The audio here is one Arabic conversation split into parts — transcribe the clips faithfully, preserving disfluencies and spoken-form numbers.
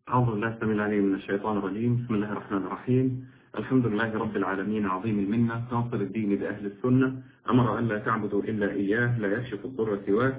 أعوذ بالله السميع العليم من الشيطان الرجيم. بسم الله الرحمن الرحيم. الحمد لله رب العالمين عظيم المنة ناصر الدين بأهل السنة، أمر أن لا تعبدوا إلا إياه لا يكشف الضر سواه.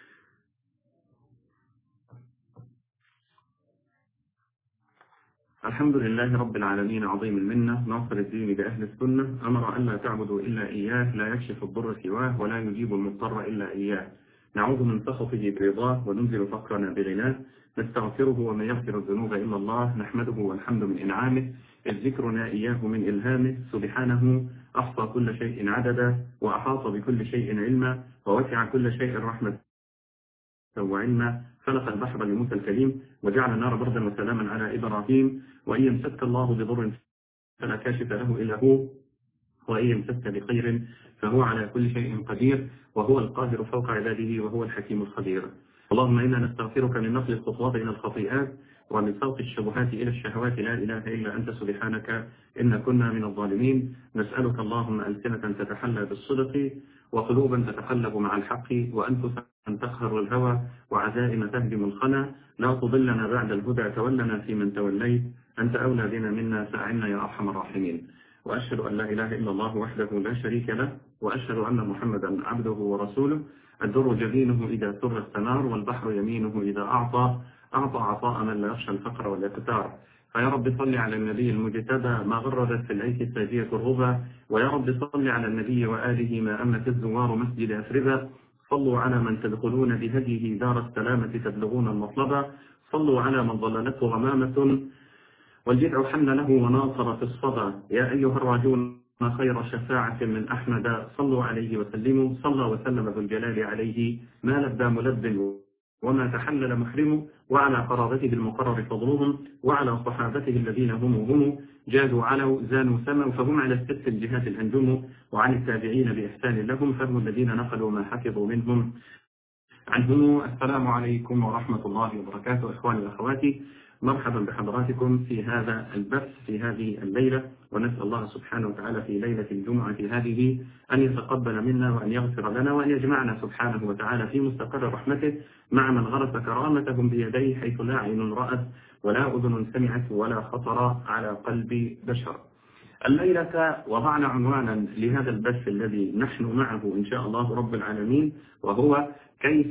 الحمد لله رب العالمين عظيم المنة ناصر الدين بأهل السنة، أمر أن لا تعبدوا إلا إياه لا يكشف الضر سواه ولا يجيب المضطر إلا إياه. نعوذ من سخطه برضاه وننزل فقرنا بغناه، نستغفره ومن يغفر الذنوب إلا الله، نحمده والحمد من إنعامه، إذ ذكرنا إياه من إلهامه. سبحانه أحصى كل شيء عددا وأحاط بكل شيء علما ووسع كل شيء رحمة وعلما. خلق البحر لموسى الكليم وجعل النار بردا وسلاما على إبراهيم. وإن يمسك الله بضر فلا كاشف له إلا هو، وإن يمسك بخير فهو على كل شيء قدير، وهو القاهر فوق عباده وهو الحكيم الخبير. اللهم إنا نستغفرك من نقل الخطوات إلى الخطيئات ومن سوق الشبهات إلى الشهوات، لا إله إلا أنت سبحانك إن كنا من الظالمين. نسألك اللهم ألسنة تتحلى بالصدق وقلوبا تتقلب مع الحق وأنفسا تقهر الهوى وعزائم تهدم الخنا. لا تضلنا بعد الهدى، تولنا في من توليت، أنت أولى بنا منا فأعنا يا أرحم الراحمين. وأشهد أن لا إله إلا الله وحده لا شريك له، وأشهد أن محمدا عبده ورسوله. الدر جبينه إذا سر الثمار، والبحر يمينه إذا أعطى أعطى عطاء من لا يخشى الفقر والاقتار. فيا رب صل على النبي المجتبى ما غردت في العيش الساجية الربا، ويا رب صل على النبي وآله ما أمت الزوار مسجد أثربا. صلوا على من تدخلون بهديه دار السلامة تبلغون المطلبا. صلوا على من ضللته غمامة والجدع حن له وناصر في الصدى. يا أيها الراجون خير شفاعة من أحمد، صلوا عليه وسلموا. صلى وسلم ذو الجلال عليه ما لبى ملب وما تحلل محرم، وعلى قرابته المقرر فضلهم، وعلى صحابته الذين هم هم جادوا علوا زانوا سموا، فهم على الست الجهات الأنجم، وعن التابعين بإحسان لهم فهم الذين نقلوا ما حفظوا منهم عنهم. السلام عليكم ورحمة الله وبركاته. إخواني وأخواتي، مرحبا بحضراتكم في هذا البث في هذه الليلة، ونسأل الله سبحانه وتعالى في ليلة الجمعة هذه أن يتقبل منا وأن يغفر لنا وأن يجمعنا سبحانه وتعالى في مستقر رحمته مع من غرس كرامتهم بيديه حيث لا عين رأت ولا أذن سمعت ولا خطر على قلب بشر. الليلة وضعنا عنوانا لهذا البث الذي نحن معه إن شاء الله رب العالمين، وهو كيف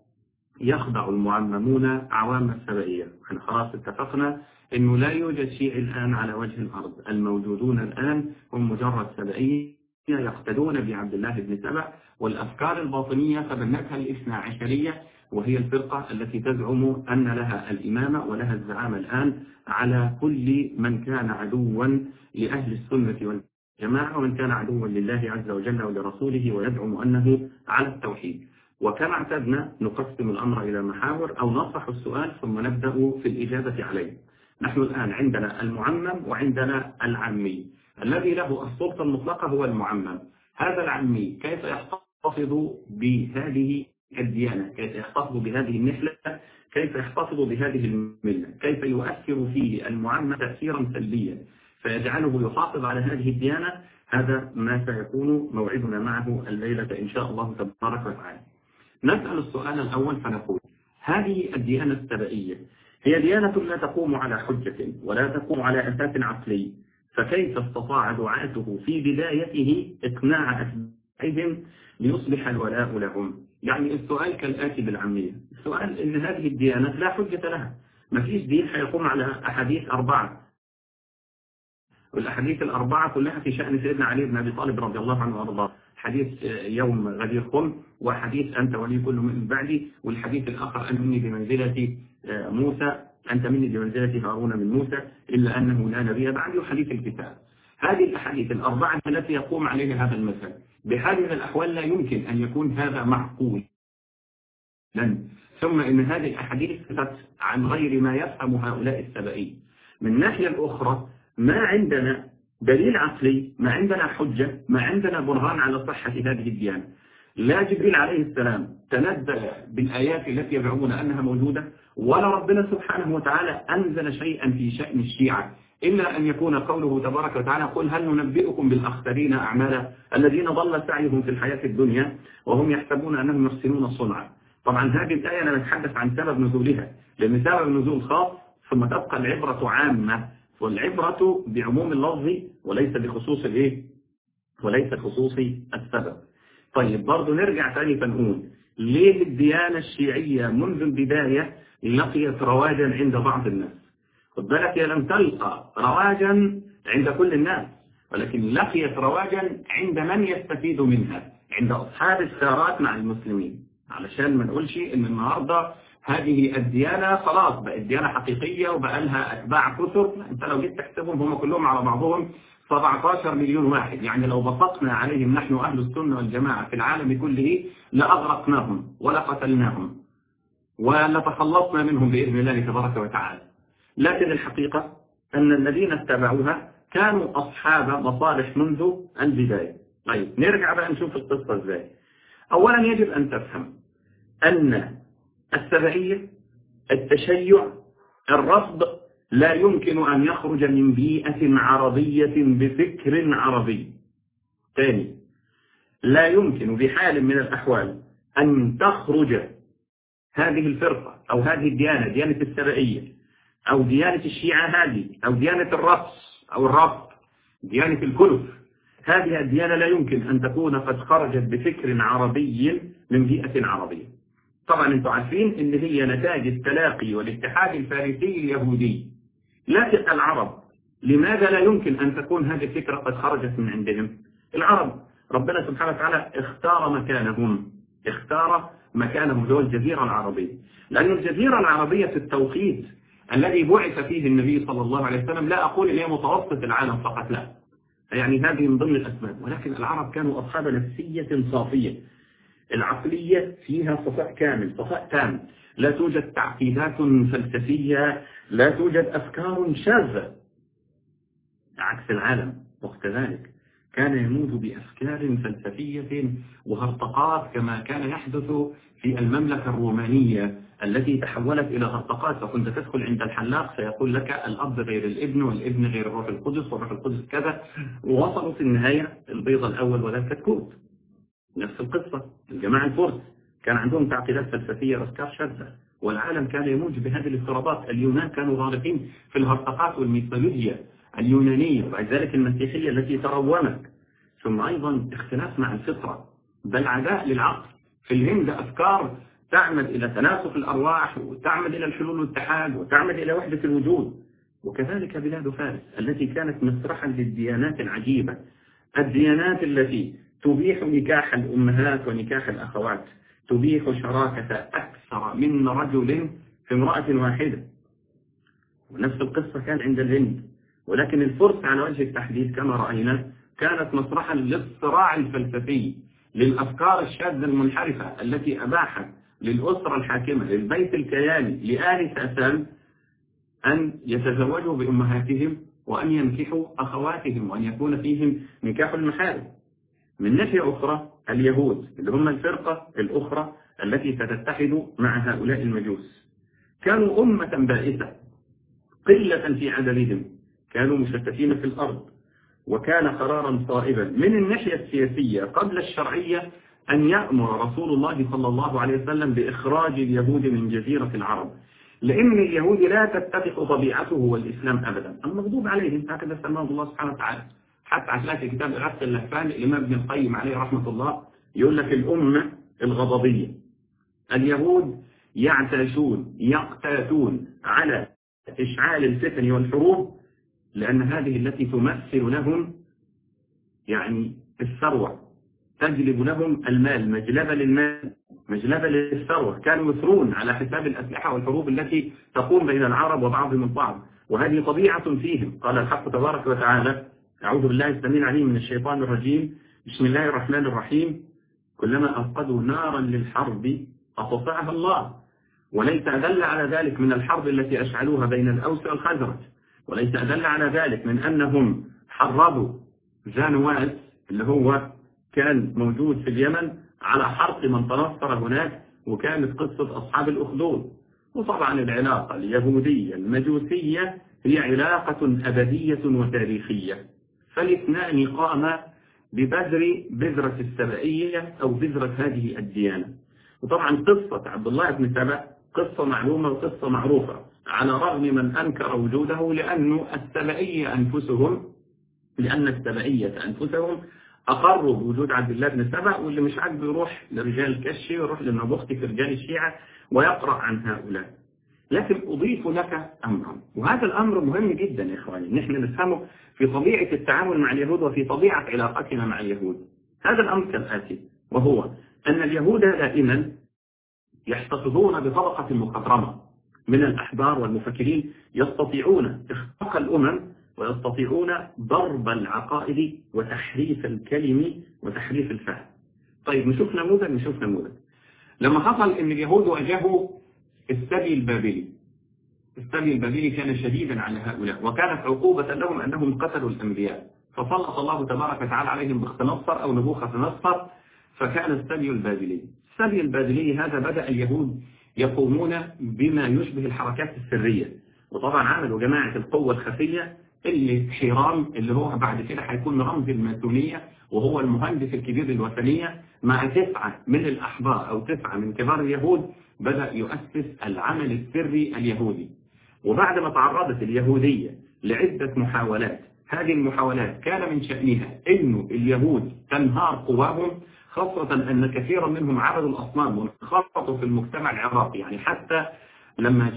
يخضع المعممون عوام السبائية. احنا خلاص اتفقنا انه لا يوجد شيء الآن على وجه الأرض، الموجودون الآن هم مجرد سبائية يقتدون بعبد الله بن سبأ، والأفكار الباطنية فبنتها الاثنا عشرية، وهي الفرقة التي تزعم أن لها الإمامة ولها الزعامة الآن على كل من كان عدوا لأهل السنة والجماعة، ومن كان عدوا لله عز وجل ولرسوله ويزعم أنه على التوحيد. وكما اعتدنا نقسم الأمر إلى محاور أو نطرح السؤال ثم نبدأ في الإجابة عليه. نحن الآن عندنا المعمم وعندنا العمي. الذي له السلطة المطلقة هو المعمم. هذا العمي كيف يحتفظ بهذه الديانة، كيف يحتفظ بهذه النحلة، كيف يحتفظ بهذه الملة، كيف يؤثر فيه المعمم تأثيرا سلبيا فيجعله يحافظ على هذه الديانة. هذا ما سيكون موعدنا معه الليلة إن شاء الله تبارك وتعالى. نسأل السؤال الأول فنقول: هذه الديانة السبائية هي ديانة لا تقوم على حجة ولا تقوم على أساس عقلي، فكيف استطاع دعاته في بدايته إقناع أتباعهم ليصبح الولاء لهم؟ يعني السؤال كالآتي بالعامية، السؤال إن هذه الديانة لا حجة لها، ما فيش دين هيقوم على أحاديث أربعة، والأحاديث الأربعة كلها في شأن سيدنا علي بن أبي طالب رضي الله عنه وأرضاه، حديث يوم غدير خم، وحديث أنت ولي كل من بعدي، والحديث الآخر أنت مني بمنزلة موسى، أنت مني بمنزلة هارون من موسى إلا أنه لا نبي بعدي، وحديث الكتاب. هذه الأحاديث الأربعة التي يقوم عليها هذا المثل بحال من الأحوال لا يمكن أن يكون هذا معقول لن. ثم إن هذه الأحاديث عن غير ما يفهم هؤلاء السبائي. من الناحية الأخرى ما عندنا دليل عقلي، ما عندنا حجة، ما عندنا برهان على صحة هذه الديانة. لا جبريل عليه السلام تنزل بالآيات التي يزعمون أنها موجودة، ولا ربنا سبحانه وتعالى أنزل شيئا في شأن الشيعة إلا أن يكون قوله تبارك وتعالى: قل هل ننبئكم بالأخسرين أعمالا الذين ضل سعيهم في الحياة الدنيا وهم يحسبون أنهم يحسنون صنعا. طبعا هذه الآية أنا نتحدث عن سبب نزولها، لأن سبب النزول خاص ثم تبقى العبرة عامة، والعبرة بعموم اللفظ وليس بخصوص الايه؟ وليس خصوص السبب. طيب برضه نرجع تاني فنقول ليه الديانة الشيعية منذ البداية لقيت رواجا عند بعض الناس؟ خد بالك هي لم تلقى رواجا عند كل الناس، ولكن لقيت رواجا عند من يستفيد منها، عند أصحاب الثارات مع المسلمين، علشان ما نقولش إن النهاردة هذه الديانة خلاص بقت ديانة حقيقية وبقى لها أتباع كثر. أنت لو جيت تحسبهم هم كلهم على بعضهم سبعة عشر مليون واحد، يعني لو بسطنا عليهم نحن أهل السنة والجماعة في العالم كله لأغرقناهم ولقتلناهم ولتخلصنا منهم بإذن الله تبارك وتعالى. لكن الحقيقة أن الذين اتبعوها كانوا أصحاب مصالح منذ البداية. طيب نرجع بقى نشوف القصة إزاي. أولا يجب أن تفهم أن السبعية، التشيع، الرفض لا يمكن أن يخرج من بيئة عربية بفكر عربي. ثاني، لا يمكن بحال من الأحوال أن تخرج هذه الفرقة أو هذه الديانة، ديانة السبعية أو ديانة الشيعة هذه أو ديانة الرفض أو الرفض، ديانة الكلف، هذه الديانة لا يمكن أن تكون قد خرجت بفكر عربي من بيئة عربية. طبعا أنتم عارفين أن هي نتاج التلاقي والاتحاد الفارسي اليهودي، لكن العرب لماذا لا يمكن أن تكون هذه الفكرة قد خرجت من عندهم؟ العرب ربنا سبحانه وتعالى اختار مكانهم، اختار مكانهم ذو الجزيرة العربية، لأن الجزيرة العربية في التوقيت الذي بعث فيه النبي صلى الله عليه وسلم، لا أقول إن هي متوسط العالم فقط، لا، يعني هذه من ضمن الأسباب، ولكن العرب كانوا أصحاب نفسية صافية، العقلية فيها صفاء كامل، صفاء تام، لا توجد تعقيدات فلسفية، لا توجد أفكار شاذة، عكس العالم وقت ذلك كان يموت بأفكار فلسفية وهرطقات، كما كان يحدث في المملكة الرومانية التي تحولت إلى هرطقات، فكنت تدخل عند الحلاق سيقول لك الأب غير الابن والابن غير الروح القدس والروح القدس كذا، ووصلوا في النهاية البيض الأول ولا الكتكوت. نفس القصة الجماعة الفرس كان عندهم تعقيدات فلسفية وأفكار شاذة، والعالم كان يموج بهذه الاضطرابات. اليونان كانوا غارقين في الهرطقات والميثولوجيا اليونانية، وبعد ذلك المسيحية التي ترومت، ثم أيضا اختلاف مع الفطرة بل عداء للعقل. في الهند أفكار تعمد إلى تناسخ الأرواح وتعمد إلى الحلول والاتحاد وتعمد إلى وحدة الوجود، وكذلك بلاد فارس التي كانت مسرحا للديانات العجيبة، الديانات التي تبيح نكاح الأمهات ونكاح الأخوات، تبيح شراكة أكثر من رجل في امرأة واحدة، ونفس القصة كان عند الهند. ولكن الفرس على وجه التحديد كما رأينا كانت مسرحا للصراع الفلسفي، للأفكار الشاذة المنحرفة التي أباحت للأسرة الحاكمة، للبيت الكياني، لآل ساسان أن يتزوجوا بأمهاتهم وأن ينكحوا أخواتهم وأن يكون فيهم نكاح المحارم. من ناحية أخرى اليهود اللي هم الفرقة الأخرى التي ستتحد مع هؤلاء المجوس كانوا أمة بائسة، قلة في عددهم، كانوا مشتتين في الأرض، وكان قرارا صائبا من الناحية السياسية قبل الشرعية أن يأمر رسول الله صلى الله عليه وسلم بإخراج اليهود من جزيرة العرب، لأن اليهود لا تتفق طبيعته والإسلام أبدا، المغضوب عليهم هكذا سماه الله سبحانه وتعالى. حتى عشان في كتاب إغاثة اللهفان الإمام ابن القيم عليه رحمة الله يقول لك الأمة الغضبية، اليهود يعتاشون يقتاتون على إشعال الفتن والحروب، لأن هذه التي تمثل لهم يعني الثروة، تجلب لهم المال، مجلبة للمال، مجلبة للثروة، كانوا يثرون على حساب الأسلحة والحروب التي تقوم بين العرب وبعضهم البعض، وهذه طبيعة فيهم. قال الحق تبارك وتعالى: أعوذ بالله السميع العليم من الشيطان الرجيم، بسم الله الرحمن الرحيم: كلما أوقدوا نارا للحرب أطفأها الله. وليس أدل على ذلك من الحرب التي أشعلوها بين الأوس والخزرج، وليس أدل على ذلك من أنهم حرضوا جانواس اللي هو كان موجود في اليمن على حرق من تنصر هناك، وكانت قصة أصحاب الأخدود. وطبعا العلاقة اليهودية المجوسية هي علاقة أبدية وتاريخية، فالاثنان قاما ببذر بذرة السبعية أو بذرة هذه الديانة. وطبعا قصة عبد الله بن سبأ قصة معلومة وقصة معروفة، على رغم من أنكر وجوده، لأن السبئية أنفسهم لأن السبئية أنفسهم أقروا بوجود عبد الله بن سبأ، واللي مش عاجبه يروح لرجال الكشي ويروح للنبختي في رجال الشيعة ويقرأ عن هؤلاء. لكن أضيف لك أمرا، وهذا الأمر مهم جدا يا إخواني إن احنا نفهمه في طبيعة التعامل مع اليهود وفي طبيعة علاقتنا مع اليهود. هذا الأمر كالآتي، وهو أن اليهود دائما يحتفظون بطبقة مخضرمة من الأحبار والمفكرين يستطيعون إخفاق الأمم ويستطيعون ضرب العقائد وتحريف الكلم وتحريف الفهم. طيب نشوف نموذج نشوف نموذج لما حصل ان اليهود واجهوا السبي البابلي. السبي البابلي كان شديدا على هؤلاء، وكانت عقوبة لهم انهم قتلوا الانبياء، فسلط الله تبارك وتعالى عليهم باختنصر او نبوخذ نصر، فكان السبي البابلي. السبي البابلي هذا بدأ اليهود يقومون بما يشبه الحركات السرية، وطبعا عملوا جماعة القوة الخفية اللي حرام اللي هو بعد كده هيكون رمز الماسونية، وهو المهندس الكبير للوثنية، مع تسعة من الأحبار أو تسعة من كبار اليهود بدأ يؤسس العمل السري اليهودي. وبعد ما تعرضت اليهودية لعدة محاولات، هذه المحاولات كان من شأنها إنه اليهود تنهار قواهم، خاصة أن كثيرا منهم عبدوا الأصنام وانخرطوا في المجتمع العراقي. يعني حتى لما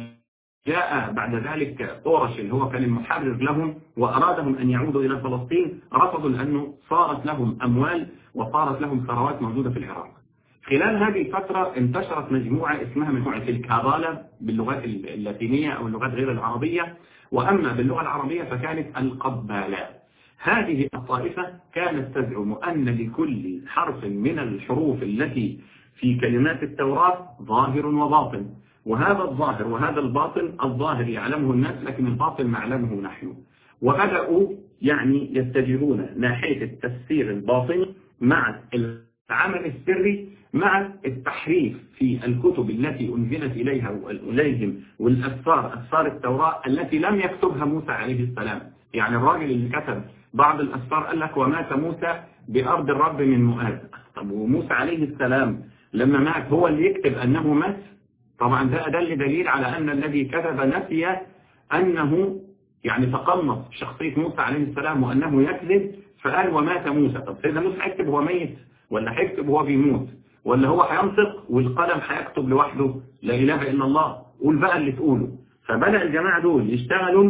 جاء بعد ذلك طورش اللي هو كان المحرر لهم وأرادهم أن يعودوا إلى فلسطين، رفضوا لأنه صارت لهم أموال وصارت لهم ثروات موجودة في العراق. خلال هذه الفترة انتشرت مجموعة اسمها مجموعة الكابالة باللغات اللاتينية أو اللغات غير العربية، وأما باللغة العربية فكانت القبالة. هذه الطائفة كانت تزعم أن لكل حرف من الحروف التي في كلمات التوراة ظاهر وباطن، وهذا الظاهر وهذا الباطن، الظاهر يعلمه الناس لكن الباطن نعلمه نحن. وبدأوا يعني يتجهون ناحية التفسير الباطني مع العمل السري مع التحريف في الكتب التي أنزلت إليها وإليهم والأسفار، أسفار التوراة التي لم يكتبها موسى عليه السلام. يعني الراجل اللي كتب بعض الأسفار قال لك ومات موسى بأرض الرب من مؤاذ. طب وموسى عليه السلام لما مات هو اللي يكتب أنه مات؟ طبعا ده أدل دليل على أن الذي كتب نسي أنه يعني تقمص شخصية موسى عليه السلام وأنه يكذب، فقال ومات موسى. طب سيدنا موسى هيكتب هو ميت ولا هيكتب هو بيموت ولا هو هينطق والقلم هيكتب لوحده؟ لا إله إلا الله، قول بقى اللي تقوله. فبدأ الجماعة دول يشتغلوا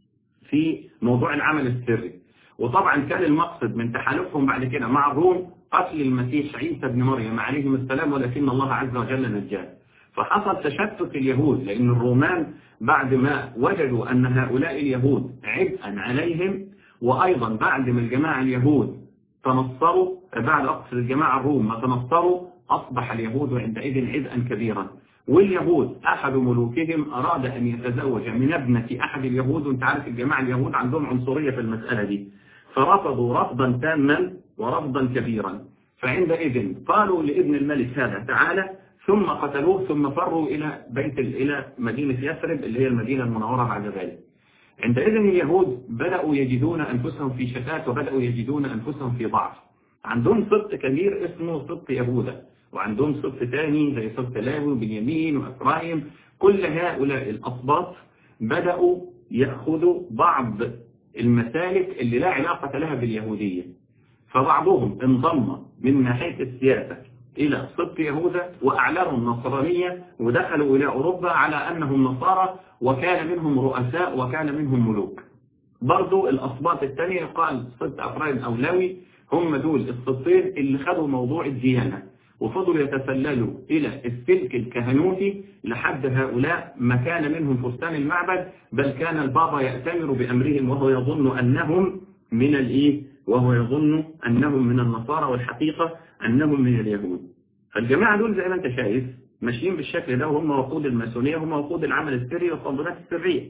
في موضوع العمل السري، وطبعا كان المقصد من تحالفهم بعد كده مع الروم قتل المسيح عيسى بن مريم عليهم السلام، ولكن الله عز وجل نجاه. فحصل تشتت اليهود، لأن الرومان بعد ما وجدوا أن هؤلاء اليهود عبئا عليهم، وأيضا بعد ما الجماعة اليهود تنصروا، بعد أقصد الجماعة الروم ما تنصروا، أصبح اليهود عندئذ عبئا كبيرا. واليهود أحد ملوكهم أراد أن يتزوج من ابنة أحد اليهود، وانت عارف الجماعة اليهود عندهم عنصرية في المسألة دي، فرفضوا رفضا تاما ورفضا كبيرا. فعندئذ قالوا لابن الملك هذا تعالى، ثم قتلوه، ثم فروا إلى بيت إلى مدينة يثرب اللي هي المدينة المنورة بعد ذلك. عندئذ اليهود بدأوا يجدون أنفسهم في شتات، وبدأوا يجدون أنفسهم في ضعف. عندهم سبط كبير اسمه سبط يهوذا، وعندهم سبط ثاني زي سبط لاوي وبنيامين وإفرايم. كل هؤلاء الأسباط بدأوا يأخذوا بعض المسالك اللي لا علاقة لها باليهودية، فبعضهم انضم من ناحية السياسة إلى سبط يهوذا وأعلنوا النصرانية ودخلوا إلى أوروبا على أنهم نصارى، وكان منهم رؤساء وكان منهم ملوك. برضو الأسباط الثانية يقال سبط أفرايم أو لاوي، هم دول السبطين اللي خدوا موضوع الديانة وفضلوا يتسللوا إلى السلك الكهنوتي لحد هؤلاء ما كان منهم فستان المعبد، بل كان البابا يأتمر بأمرهم وهو يظن أنهم من الإيه؟ وهو يظن أنهم من النصارى، والحقيقة أنهم من اليهود. فالجماعة دول زي ما أنت شايف ماشيين بالشكل ده، وهم وقود الماسونية، هم وقود العمل السري والتنظيمات السرية.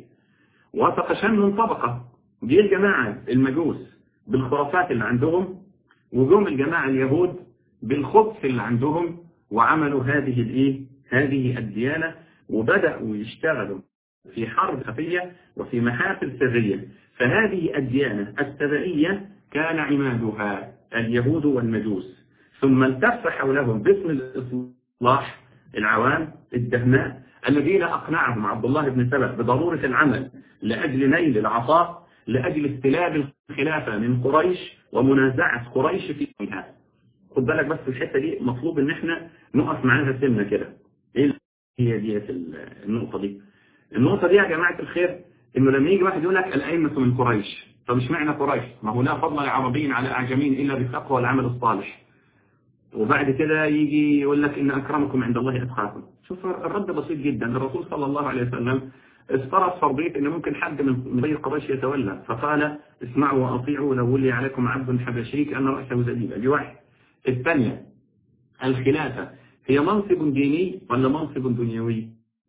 وتقشنهم طبقة دي الجماعة المجوس بالخرافات اللي عندهم، وجم الجماعة اليهود بالخبث اللي عندهم، وعملوا هذه الايه هذه الديانة، وبدأوا يشتغلوا في حرب خفية وفي محافل سرية. فهذه الديانة السبائية كان عمادها اليهود والمجوس، ثم التف حولهم باسم الإصلاح العوام الدهماء الذين أقنعهم عبد الله بن سبأ بضرورة العمل لأجل نيل العطاء، لأجل استلاب الخلافة من قريش ومنازعة قريش فيها. خد بالك بس الحتة دي مطلوب ان احنا نقف معاها سنة كده. ايه هي دي النقطة دي؟ النقطة دي يا جماعة الخير انه لما يجي واحد يقول لك الأئمة من قريش، طب مش معنى قريش؟ ما هو لا فضل لعربي على أعجمي إلا بالتقوى والعمل الصالح. وبعد كده يجي يقول لك إن أكرمكم عند الله أتقاكم. شوف الرد بسيط جدا. الرسول صلى الله عليه وسلم استرت فرضية إن ممكن حد من بني قريش يتولى، فقال اسمعوا وأطيعوا لو ولي عليكم عبد حبشي كأن رأسه زبيبة. دي واحد. الثانية، الخلافة هي منصب ديني ولا منصب دنيوي؟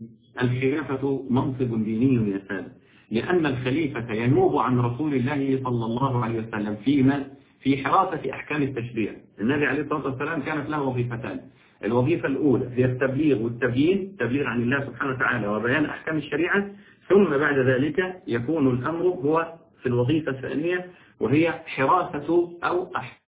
الخلافة منصب ديني يا سادة، لأن الخليفة ينوب عن رسول الله صلى الله عليه وسلم فيما في حراسة أحكام التشريع. النبي عليه الصلاة والسلام كانت له وظيفتان. الوظيفة الأولى هي التبليغ والتبيين، تبليغ عن الله سبحانه وتعالى وبيان أحكام الشريعة، ثم بعد ذلك يكون الأمر هو في الوظيفة الثانية وهي حراسة أو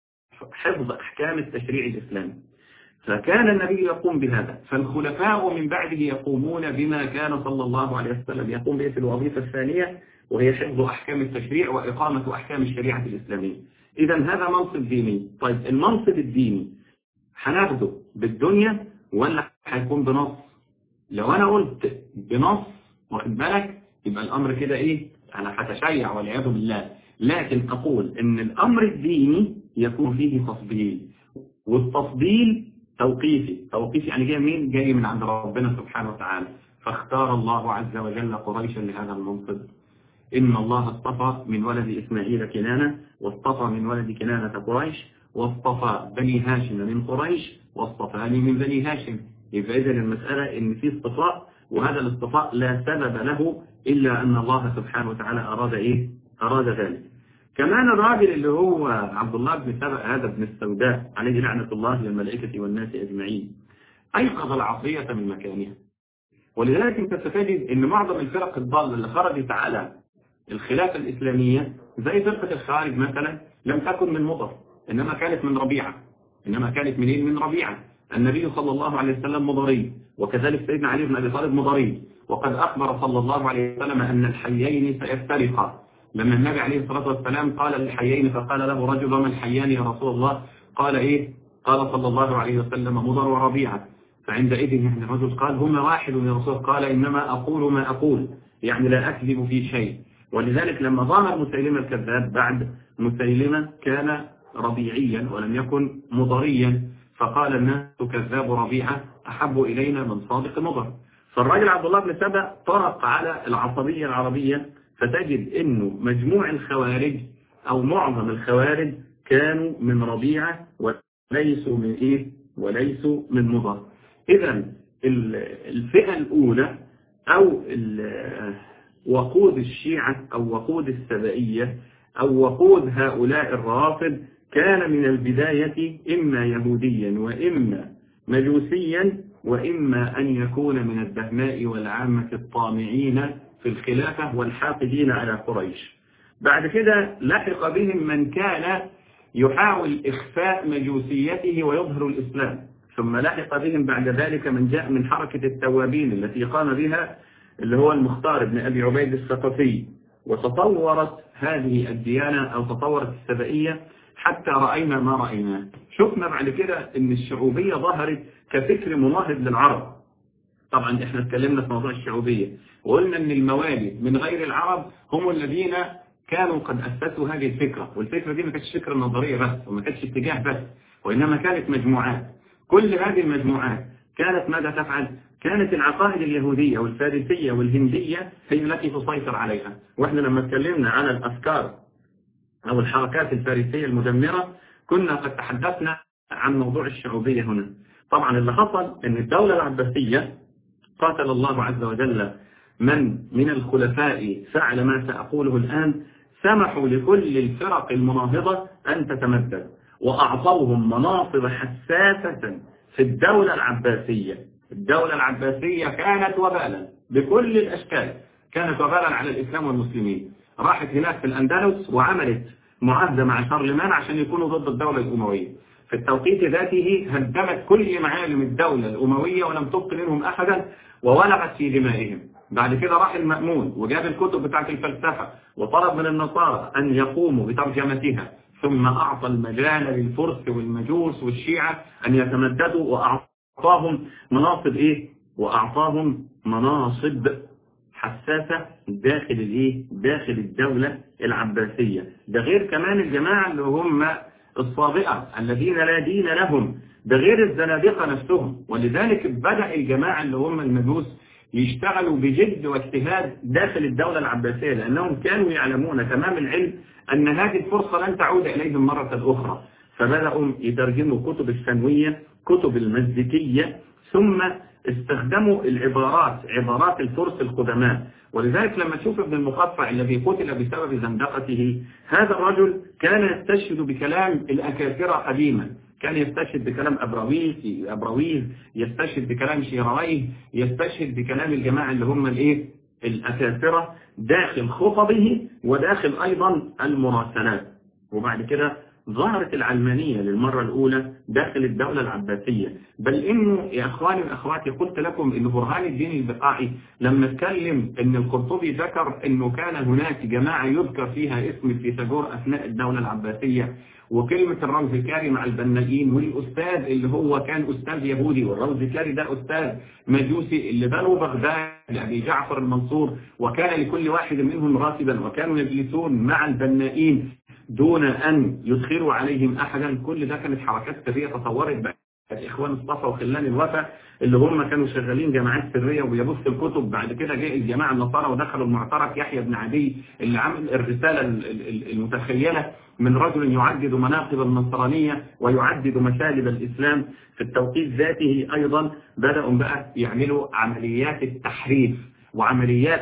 حفظ أحكام التشريع الإسلامي. فكان النبي يقوم بهذا، فالخلفاء من بعده يقومون بما كان صلى الله عليه وسلم يقوم به في الوظيفة الثانية، وهي حفظ أحكام التشريع وإقامة أحكام الشريعة الإسلامية. إذا هذا منصب ديني. طيب المنصب الديني هناخده بالدنيا ولا هيكون بنص؟ لو أنا قلت بنص واخد بالك يبقى الأمر كده إيه؟ أنا هتشيع والعياذ بالله. لكن أقول إن الأمر الديني يكون فيه تفضيل، والتفضيل توقيفي. توقيفي يعني جاي مين؟ جاي من عند ربنا سبحانه وتعالى. فاختار الله عز وجل قريشا لهذا المنصب. إن الله اصطفى من ولد إسماعيل كنانة، واصطفى من ولد كنانة قريش، واصطفى بني هاشم من قريش، واصطفاني من بني هاشم. يبقى إذن المسألة إن في اصطفاء، وهذا الاصطفاء لا سبب له إلا أن الله سبحانه وتعالى أراد إيه؟ أراد ذلك. كمان الراجل اللي هو عبد الله بن سبأ هذا ابن السوداء عليه لعنة الله والملائكة والناس أجمعين أيقظ العصية من مكانها. ولذلك انت ستجد ان معظم الفرق الضالة اللي خرجت على الخلافة الإسلامية زي فرقة الخوارج مثلا لم تكن من مضر، إنما كانت من ربيعة. إنما كانت منين؟ من ربيعة. النبي صلى الله عليه وسلم مضري، وكذلك سيدنا علي بن أبي طالب مضري، وقد أخبر صلى الله عليه وسلم أن الحيين سيفترقا. لما النبي عليه الصلاة والسلام قال للحيين فقال له رجل وما الحيان يا رسول الله؟ قال إيه؟ قال صلى الله عليه وسلم مضر وربيعة. فعندئذ يعني الرجل قال هما واحد يا رسول الله، قال إنما أقول ما أقول، يعني لا أكذب في شيء. ولذلك لما ظهر مسيلمة الكذاب بعد مسيلمة كان ربيعيا ولم يكن مضريا، فقال الناس كذاب ربيعة أحب إلينا من صادق مضر. فالراجل عبد الله بن سبأ طرق على العصبية العربية، فتجد انه مجموع الخوارج او معظم الخوارج كانوا من ربيعة وليسوا من ايه؟ وليسوا من مضر. اذا الفئة الاولى او وقود الشيعة او وقود السبائية او وقود هؤلاء الروافض كان من البداية اما يهوديا واما مجوسيا واما ان يكون من الدهماء والعامة الطامعين في الخلافة والحاقدين على قريش. بعد كده لحق بهم من كان يحاول إخفاء مجوسيته ويظهر الإسلام، ثم لحق بهم بعد ذلك من جاء من حركة التوابين التي قام بها اللي هو المختار بن أبي عبيد الثقفي، وتطورت هذه الديانة أو تطورت السبائية حتى رأينا ما رأيناه. شفنا بعد كده أن الشعوبية ظهرت كفكر مناهض للعرب. طبعا احنا اتكلمنا في موضوع الشعوبية وقلنا ان الموالي من غير العرب هم الذين كانوا قد أسسوا هذه الفكرة، والفكرة دي ما كانتش فكرة نظرية بس وما كانتش اتجاه بس، وإنما كانت مجموعات. كل هذه المجموعات كانت ماذا تفعل؟ كانت العقائد اليهودية والفارسية والهندية هي التي تسيطر عليها. واحنا لما اتكلمنا على الأفكار أو الحركات الفارسية المدمرة كنا قد تحدثنا عن موضوع الشعوبية هنا. طبعا اللي حصل ان الدولة العباسية قاتل الله عز وجل من من الخلفاء فعل ما سأقوله الآن، سمحوا لكل الفرق المناهضة أن تتمدد وأعطوهم مناصب حساسة في الدولة العباسية. الدولة العباسية كانت وبالا بكل الأشكال، كانت وبالا على الإسلام والمسلمين. راحت هناك في الأندلس وعملت معاهدة مع شارلمان عشان يكونوا ضد الدولة الأموية. في التوقيت ذاته هدمت كل معالم الدولة الأموية ولم تبق منهم أحدا، وولغت في دمائهم. بعد كده راح المأمون وجاب الكتب بتاعت الفلسفة وطلب من النصارى أن يقوموا بترجمتها، ثم أعطى المجال للفرس والمجوس والشيعة أن يتمددوا، وأعطاهم مناصب إيه؟ وأعطاهم مناصب حساسة داخل الإيه؟ داخل الدولة العباسية. ده غير كمان الجماعة اللي هم الصابئة الذين لا دين لهم، ده غير الزنادقة نفسهم. ولذلك بدأ الجماعة اللي هم المجوس يشتغلوا بجد واجتهاد داخل الدولة العباسية، لأنهم كانوا يعلمون تمام العلم أن هذه الفرصة لن تعود إليهم مرة أخرى. فبدأوا يترجموا كتب الثانوية، كتب المزدكية، ثم استخدموا العبارات، عبارات الفرس القدماء. ولذلك لما تشوف ابن المقفع الذي قتل بسبب زندقته، هذا الرجل كان يستشهد بكلام الأكاثرة قديما، كان يستشهد بكلام أبراويز أبراويز يستشهد بكلام شيراويه، يستشهد بكلام الجماعة اللي هم الايه الأكاثرة داخل خطبه وداخل أيضا المراسلات. وبعد كده ظهرت العلمانية للمرة الأولى داخل الدولة العباسية. بل إنه يا أخواني وأخواتي قلت لكم إن برهان الدين البقاعي لما اتكلم إن القرطبي ذكر إنه كان هناك جماعة يذكر فيها اسم فيثاغور أثناء الدولة العباسية، وكلمة الروزكاري مع البنائين، والأستاذ اللي هو كان أستاذ يهودي، والروزكاري ده أستاذ مجوسي اللي بنوا بغداد لأبي جعفر المنصور، وكان لكل واحد منهم راتبا، وكانوا يجلسون مع البنائين دون أن يدخلوا عليهم أحدا. كل ده كانت حركات سرية تصورت بقى إخوان الصفا وخلان الوفا اللي هم كانوا شغالين جماعات سرية وبيبثوا الكتب. بعد كده جاء الجماعة النصارى ودخلوا المعترك يحيى بن عدي اللي عمل الرسالة المتخيلة من رجل يعدد مناقب النصرانية ويعدد مسالب الإسلام. في التوقيت ذاته أيضا بدأوا بقى يعملوا عمليات التحريف وعمليات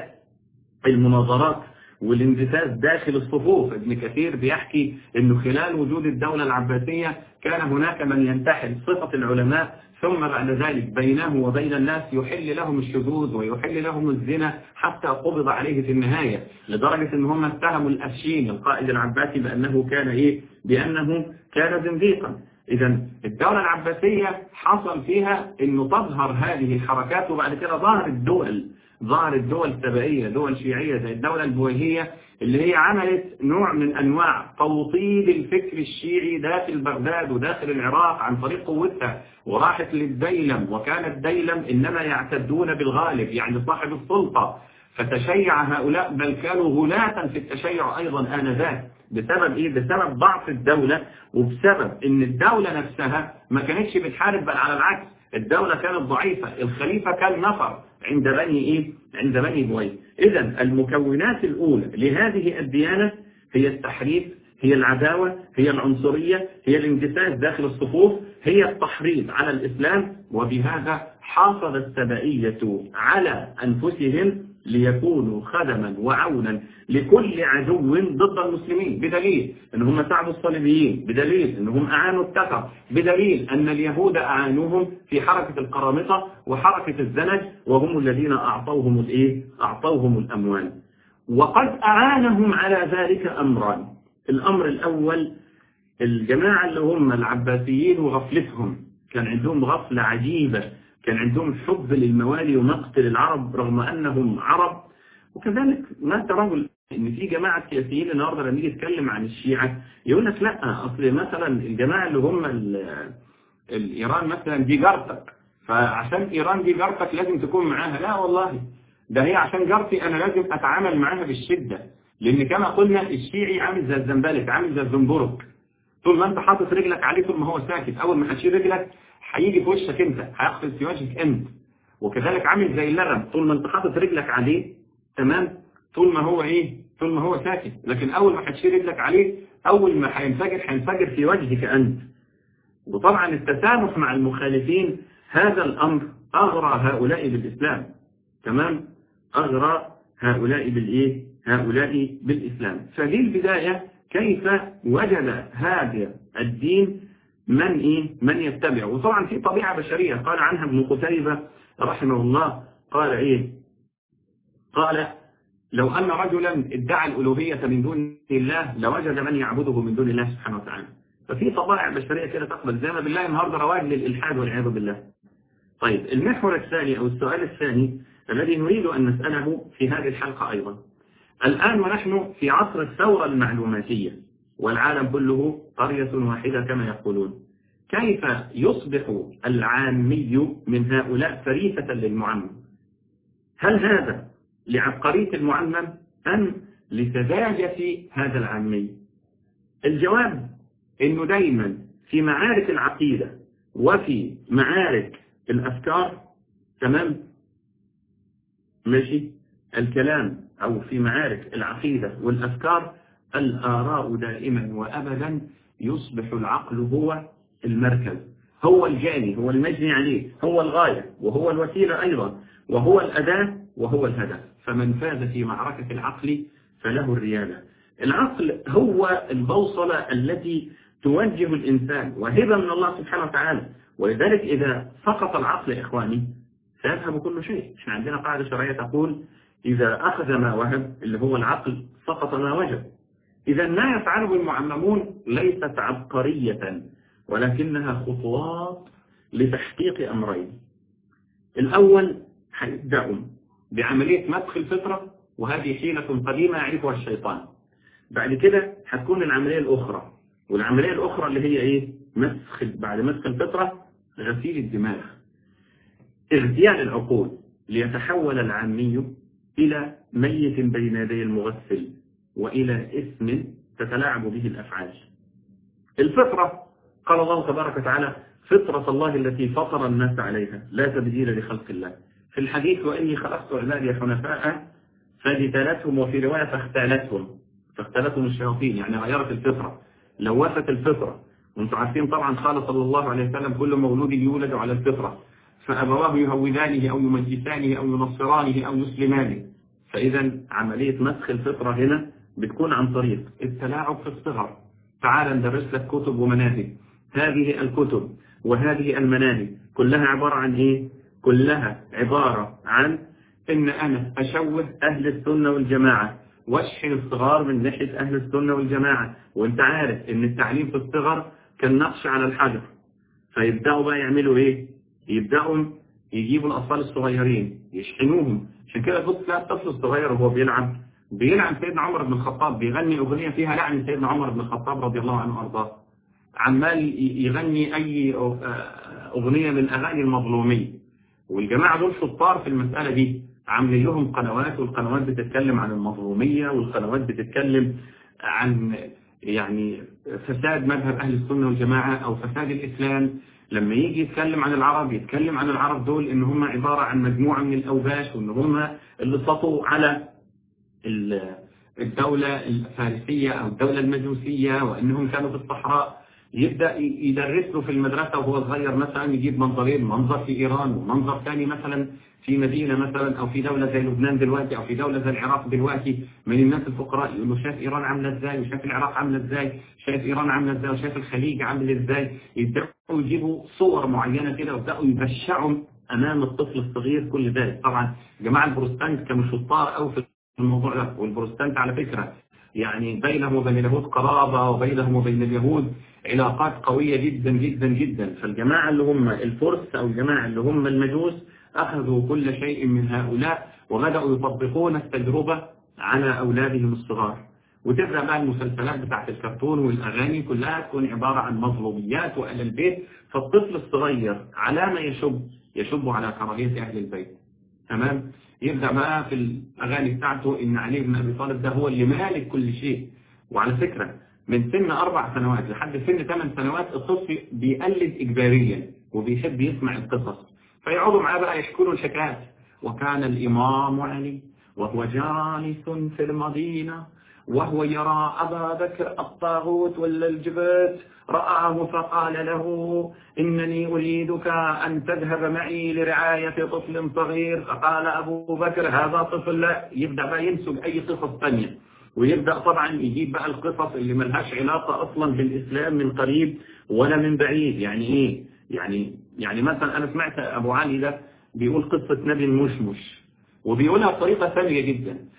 المناظرات والانبثاث داخل الصفوف. ابن كثير بيحكي انه خلال وجود الدولة العباسية كان هناك من ينتحل صفة العلماء، ثم بعد ذلك بينه وبين الناس يحل لهم الشذوذ ويحل لهم الزنا حتى قبض عليه في النهاية، لدرجة ان هم اتهموا الأفشين القائد العباسي بأنه كان ايه بأنه كان زنديقا. إذا الدولة العباسية حصل فيها انه تظهر هذه الحركات، وبعد كده ظهر الدول ظهرت دول سبائية، دول شيعية زي الدولة البويهية اللي هي عملت نوع من أنواع توطيد الفكر الشيعي داخل بغداد وداخل العراق عن طريق قوتها، وراحت للديلم، وكان الديلم إنما يعتدون بالغالب يعني صاحب السلطة، فتشيع هؤلاء بل كانوا غلاة في التشيع أيضا آنذاك. بسبب إيه؟ بسبب ضعف الدولة، وبسبب إن الدولة نفسها ما كانتش بتحارب، بل على العكس الدولة كانت ضعيفة. الخليفة كان نفر عند بني إيه؟ عند بني بويه. إذا المكونات الأولى لهذه الديانة هي التحريف، هي العداوة، هي العنصرية، هي الانتساس داخل الصفوف، هي التحريض على الإسلام. وبهذا حافظ السبائية على أنفسهم ليكونوا خدما وعونا لكل عدو ضد المسلمين، بدليل أنهم ساعدوا الصليبيين، بدليل أنهم أعانوا التتر، بدليل أن اليهود أعانوهم في حركة القرامطة وحركة الزنج، وهم الذين أعطوهم الإيه؟ أعطوهم الأموال. وقد أعانهم على ذلك أمران. الأمر الأول الجماعة اللي هم العباسيين وغفلتهم، كان عندهم غفلة عجيبة، كان عندهم حب للموالي ومقتل العرب رغم أنهم عرب. وكذلك ما تراه إن في جماعة سياسيين النهارده لما نيجي نتكلم عن الشيعة يقول لك لا، أصل مثلا الجماعة اللي هم الإيران مثلا دي جارتك، فعشان إيران دي جارتك لازم تكون معاها. لا والله، ده هي عشان جارتي أنا لازم أتعامل معاها بالشدة، لأن كما قلنا الشيعي عامل زي الزنبلك، عامل زي الزنبرك، طول ما أنت حاطط رجلك عليه طول ما هو ساكت، أول ما هتشيل رجلك هيجي في وشك أنت، هيقفز في وجهك أنت. وكذلك عامل زي اللغم، طول ما أنت حاطط رجلك عليه تمام، طول ما هو إيه، طول ما هو ساكت، لكن أول ما هتشيل رجلك عليه أول ما هينفجر هينفجر في وجهك أنت. وطبعا التسامح مع المخالفين هذا الأمر أغرى هؤلاء بالإسلام، تمام، أغرى هؤلاء بالإيه؟ هؤلاء بالإسلام. فدي البداية كيف وجد هذا الدين من إيه؟ من يتبع. وطبعا في طبيعة بشرية قال عنها ابن قتيبة رحمه الله، قال إيه؟ قال لو أن رجلا ادعى الألوهية من دون الله لوجد من يعبده من دون الله سبحانه وتعالى. ففي طبائع بشرية كده تقبل، زي ما بالله النهارده رواج للإلحاد والعياذ بالله. طيب المحور الثاني أو السؤال الثاني الذي نريد أن نسأله في هذه الحلقة أيضا، الآن ونحن في عصر الثورة المعلوماتية والعالم كله قرية واحدة كما يقولون، كيف يصبح العامي من هؤلاء فريسة للمعمم؟ هل هذا لعبقرية المعمم أم لسذاجة هذا العامي؟ الجواب إنه دايما في معارك العقيدة وفي معارك الأفكار، تمام ماشي الكلام، أو في معارك العقيدة والأفكار الآراء دائما وأبدا يصبح العقل هو المركز، هو الجاني، هو المجني عليه، هو الغاية وهو الوسيلة أيضا، وهو الأداة وهو الهدف. فمن فاز في معركة العقل فله الريادة. العقل هو البوصلة التي توجه الإنسان، وهبة من الله سبحانه وتعالى. ولذلك إذا سقط العقل إخواني سيذهب كل شيء. احنا عندنا قاعدة شرعية تقول إذا أخذ ما وهب اللي هو العقل سقط ما وجب. إذا ما يفعله المعممون ليست عبقرية، ولكنها خطوات لتحقيق أمرين. الأول هيبدأوا بعملية مسخ الفطرة، وهذه حيلة قديمة يعرفها الشيطان. بعد كده هتكون العملية الأخرى، والعملية الأخرى اللي هي إيه؟ مسخ بعد مسخ الفطرة غسيل الدماغ، اغتيال العقول، ليتحول العامي إلى ميت بين يدي المغسل وإلى اسم تتلاعب به الأفعال. الفطرة قال الله تبارك وتعالى فطرة الله التي فطر الناس عليها لا تبديل لخلق الله. في الحديث وإني خلقت عبادي حنفاء فاجتالتهم، وفي رواية فاختالتهم، فاختالتهم الشياطين، يعني غيرت الفطرة، لوثت الفطرة. وانتم عارفين طبعا قال صلى الله عليه وسلم كل مولود يولد على الفطرة فأبواه يهودانه أو يمجسانه أو ينصرانه أو يسلمانه. فإذا عملية مسخ الفطرة هنا بتكون عن طريق التلاعب في الصغر. تعال ندرس لك كتب ومناهج، هذه الكتب وهذه المناهج كلها عبارة عن إيه؟ كلها عبارة عن إن أنا أشوه أهل السنة والجماعة واشحن الصغار من ناحية أهل السنة والجماعة. وانت عارف إن التعليم في الصغر كالنقش على الحجر. فيبدأوا بقى يعملوا إيه؟ يبدأوا يجيبوا الأطفال الصغيرين يشحنوهم. عشان كده بص تلاقي الطفل الصغير وهو بيلعب بيلعب سيدنا عمر بن الخطاب، بيغني أغنية فيها لعن سيدنا عمر بن الخطاب رضي الله عنه وأرضاه، عمال يغني أي أغنية من أغاني المظلومية. والجماعة دول شطار في المسألة دي، عاملين لهم قنوات، والقنوات بتتكلم عن المظلومية، والقنوات بتتكلم عن يعني فساد مذهب أهل السنة والجماعة أو فساد الإسلام. لما يجي يتكلم عن العرب يتكلم عن العرب دول إن هم عبارة عن مجموعة من الأوباش، وإن هم اللي سطوا على الدولة الفارسية أو الدولة المجوسية، وإنهم كانوا في الصحراء. يبدأ يدرس له في المدرسة وهو صغير مثلا، يجيب منظرين، منظر في إيران ومنظر ثاني مثلا في مدينة مثلا أو في دولة زي لبنان دلوقتي أو في دولة زي العراق دلوقتي من الناس الفقراء، يقول له شايف إيران عاملة إزاي، وشايف العراق عاملة إزاي، شايف إيران عاملة إزاي، وشايف الخليج عامل إزاي. يبدأوا يجيبوا صور معينة كده ويبدأوا يبشعوا أمام الطفل الصغير كل ذلك. طبعا جماعة البروتستانت كانوا شطار أو في الموضوع ده. والبروتستانت على فكرة يعني بينهم وبين اليهود قرابة، وبينهم وبين اليهود علاقات قوية جدا جدا جدا. فالجماعة اللي هم الفرس أو الجماعة اللي هم المجوس أخذوا كل شيء من هؤلاء وبدأوا يطبقون التجربة على أولادهم الصغار. وتبدأ بقى المسلسلات بتاعت الكرتون والأغاني كلها تكون عبارة عن مظلوميات وأهل البيت. فالطفل الصغير على ما يشب يشب على كراهية أهل البيت، تمام. يبدأ بقى في الأغاني بتاعته إن علي بن أبي طالب ده هو اللي مالك كل شيء. وعلى فكرة من سن أربع سنوات لحد سن ثمان سنوات الطفل بيقلد إجباريا وبيحب يسمع القصص. فيقعدوا معاه بقى يحكوا له الحكايات. وكان الإمام علي وهو جالس في المدينة وهو يرى أبا بكر الطاغوت ولا الجبت، رآه فقال له إنني أريدك أن تذهب معي لرعاية طفل صغير. فقال أبو بكر هذا طفل لا. يبدأ بقى ينسب أي قصص ثانية، ويبدأ طبعا يجيب بقى القصص اللي ملهاش علاقة أصلا بالإسلام من قريب ولا من بعيد. يعني إيه؟ يعني يعني مثلا أنا سمعت أبو علي ده بيقول قصة نبي المشمش، وبيقولها بطريقة ثانية جدا.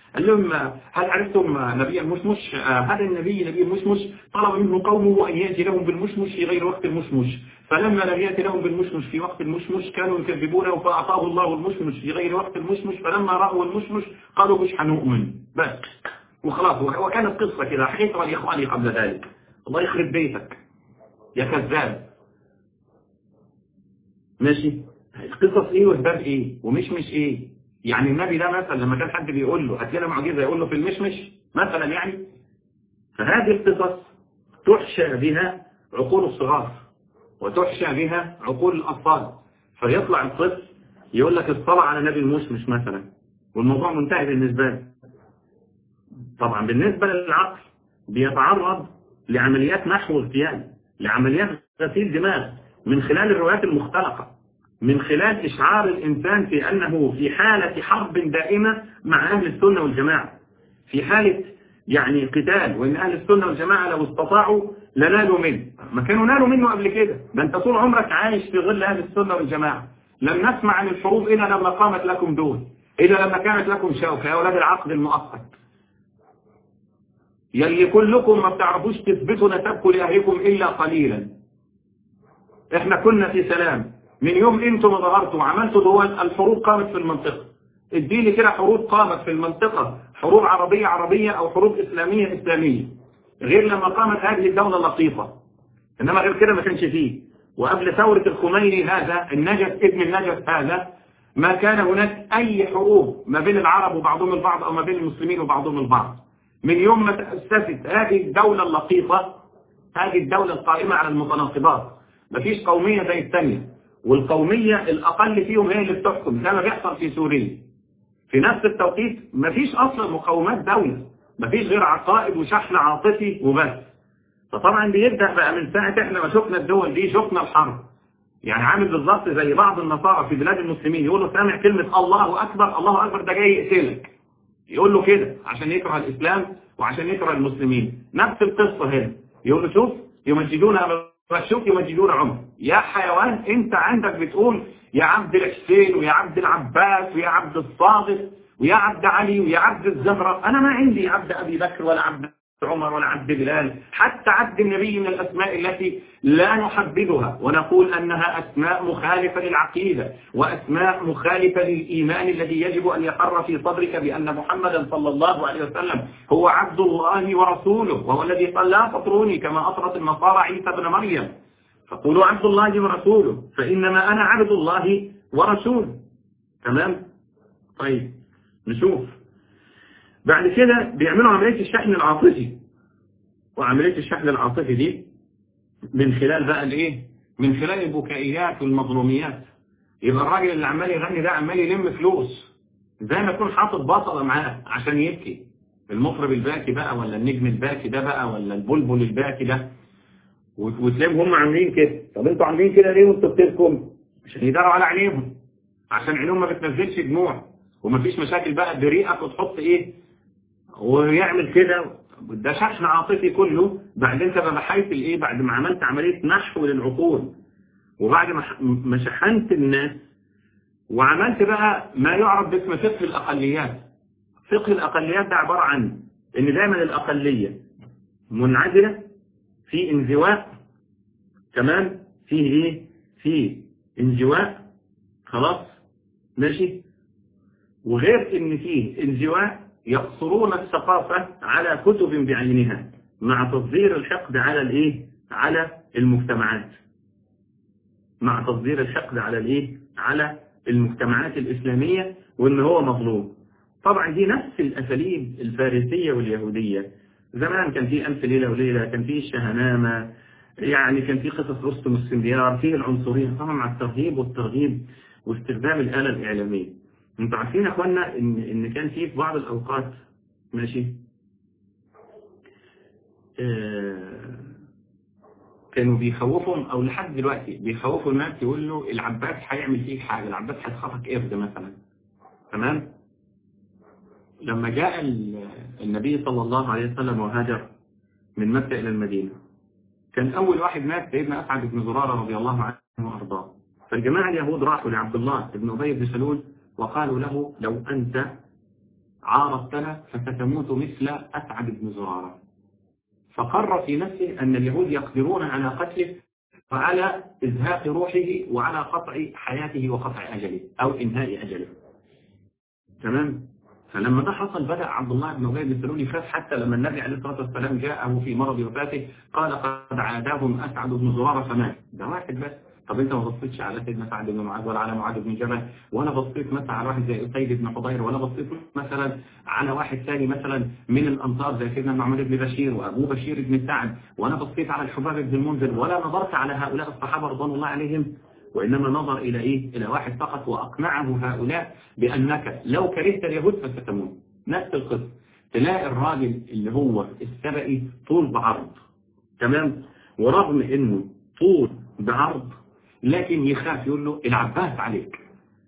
قال لهم هل عرفتم نبي المشمش؟ هذا النبي نبي المشمش طلب منه قومه أن يأتي لهم بالمشمش في غير وقت المشمش، فلما لم يأتي لهم بالمشمش في وقت المشمش كانوا يكذبونه فأعطاه الله المشمش في غير وقت المشمش، فلما رأوا المشمش قالوا مش هنؤمن بس وخلاص. وكانت قصة كده حكيتها لإخواني قبل ذلك. الله يخرب بيتك يا كذاب. ماشي، قصص ايه وهباب ايه ومش مش ايه؟ يعني النبي ده مثلا لما كان حد بيقول له هات لنا معجزه يقول له في المشمش مثلا يعني. فهذه القصص تحشى بها عقول الصغار وتحشى بها عقول الاطفال، فيطلع الطفل يقول لك اطلع على نبي المشمش مثلا والموضوع منتهي بالنسبه له. طبعا بالنسبه للعقل بيتعرض لعمليات محو اغتيال، لعمليات غسيل دماغ من خلال الروايات المختلقه، من خلال إشعار الإنسان في أنه في حالة حرب دائمة مع أهل السنة والجماعة، في حالة يعني قتال، وإن أهل السنة والجماعة لو استطاعوا لنالوا منه. ما كانوا نالوا منه قبل كده، ده أنت طول عمرك عايش في ظل أهل السنة والجماعة. لم نسمع عن الحروب إلا لما قامت لكم دول، إلا لما كانت لكم شوكة يا أولاد العقد المؤقت يلي كلكم ما بتعرفوش تثبتوا نسبكم لأهلكم إلا قليلا. إحنا كنا في سلام من يوم انتم ظهرتوا وعملتوا دول. الحروب قامت في المنطقة، اديني كده حروب قامت في المنطقة، حروب عربية عربية او حروب اسلامية اسلامية، غير لما قامت هذه الدولة اللطيفة. انما غير كده ما كانش فيه. وقبل ثورة الخميني هذا النجف ابن النجف هذا ما كان هناك اي حروب ما بين العرب وبعضهم البعض او ما بين المسلمين وبعضهم البعض. من يوم ما تأسست هذه الدولة اللطيفة، هذه الدولة القائمة على المتناقضات، مفيش قومية زي الثانية، والقومية الأقل فيهم هي اللي بتحكم زي ما بيحصل في سوريا. في نفس التوقيت مفيش أصلا مقومات دولة، مفيش غير عقائد وشحن عاطفي وبس. فطبعا بيبدأ بقى من ساعة احنا ما شفنا الدول دي شفنا الحرب. يعني عامل بالظبط زي بعض النصارى في بلاد المسلمين يقولوا سامع كلمة الله أكبر، الله أكبر ده جاي يقتلك، يقول له كده عشان يكره الإسلام وعشان يكره المسلمين. نفس القصة هنا، يقول له شوف يمجدون فشوف يمجدون عمر. يا حيوان انت عندك بتقول يا عبد الحسين ويا عبد العباس ويا عبد الصادق ويا عبد علي ويا عبد الزهرة. انا ما عندي عبد ابي بكر ولا عبد عمر ولا عبد بلال، حتى عبد النبي من الاسماء التي لا نحبذها ونقول انها اسماء مخالفة للعقيدة واسماء مخالفة للايمان الذي يجب ان يقر في صدرك بان محمدا صلى الله عليه وسلم هو عبد الله ورسوله، وهو الذي قال لا تطروني كما اطرت النصارى عيسى ابن مريم، فقولوا عبد الله ورسوله فانما انا عبد الله ورسوله. تمام؟ طيب نشوف بعد كده بيعملوا عملية الشحن العاطفي، وعملية الشحن العاطفي دي من خلال بقى الايه؟ من خلال البكائيات والمظلوميات. يبقى الراجل اللي عمال يغني ده عمال يلم فلوس زي ما يكون حاطط بصلة معاه عشان يبكي، المطرب الباكي بقى ولا النجم الباكي ده بقى ولا البلبل الباكي ده، وتلاقيهم هم عاملين كده. طب انتوا عاملين كده ليه وانتوا بتبكوا؟ عشان يداروا على عينيهم، عشان عينيهم ما بتنزلش دموع ومفيش مشاكل بقى بريقك وتحط ايه ويعمل كده. ده شحن عاطفي كله. بعد انت بقى بحيث الايه بعد ما عملت عمليه نحو للعقول وبعد ما شحنت الناس وعملت بقى ما يعرف باسم فقه الاقليات. فقه الاقليات ده عباره عن ان دايما الاقليه منعزله في انزواء، تمام؟ فيه ايه؟ فيه انزواء، خلاص ماشي. وغير ان فيه انزواء يقصرون الثقافة على كتب بعينها مع تصدير الحقد على الايه؟ على المجتمعات، مع تصدير الحقد على الايه؟ على المجتمعات الإسلامية وان هو مظلوم. طبعا دي نفس الأساليب الفارسية واليهودية. زمان كان في ألف ليلة وليلة، كان في الشهنامة، يعني كان في قصص رستم السنديار، فيه العنصرية طبعا مع الترهيب والترغيب واستخدام الآلة الإعلامية. انتوا عارفين يا اخوانا ان ان كان في بعض الاوقات ماشي آه كانوا بيخوفهم او لحد دلوقتي بيخوفوا الناس، يقول له العباس هيعمل فيك حاجه، العباس هيخطفك قرد مثلا. تمام؟ لما جاء النبي صلى الله عليه وسلم وهاجر من مكه الى المدينه، كان اول واحد مات سيدنا اسعد بن زراره رضي الله عنه وارضاه. فالجماعه اليهود راحوا لعبد الله بن ابي بن سلول وقالوا له لو أنت عارضتنا فستموت مثل أسعد بن زرارة. فقر في نفسه أن اليهود يقدرون على قتله وعلى إزهاق روحه وعلى قطع حياته وقطع أجله أو إنهاء أجله. تمام؟ فلما ده حصل بدأ عبد الله بن أبي بن سلول يخاف، حتى لما النبي عليه الصلاة والسلام جاءه في مرض وفاته قال قد عاداهم أسعد بن زرارة فمات. ده واحد بس. طب انت ما بصيتش على سيدنا سعد بن معاذ ولا على معاذ بن جبل، ولا بصيت مثلا على واحد زي أسيد بن حضير، ولا بصيت مثلا على واحد ثاني مثلا من الأنصار زي سيدنا النعمان بن بشير وأبو بشير بن سعد، ولا بصيت على الحباب بن المنذر، ولا نظرت على هؤلاء الصحابة رضوان الله عليهم، وإنما نظر إلى إيه؟ إلى واحد فقط، وأقنعه هؤلاء بأنك لو كرهت اليهود فستموت. نفس القصة، تلاقي الراجل اللي هو السبئي طول بعرض، تمام، ورغم إنه طول بعرض لكن يخاف، يقول له العباس عليك.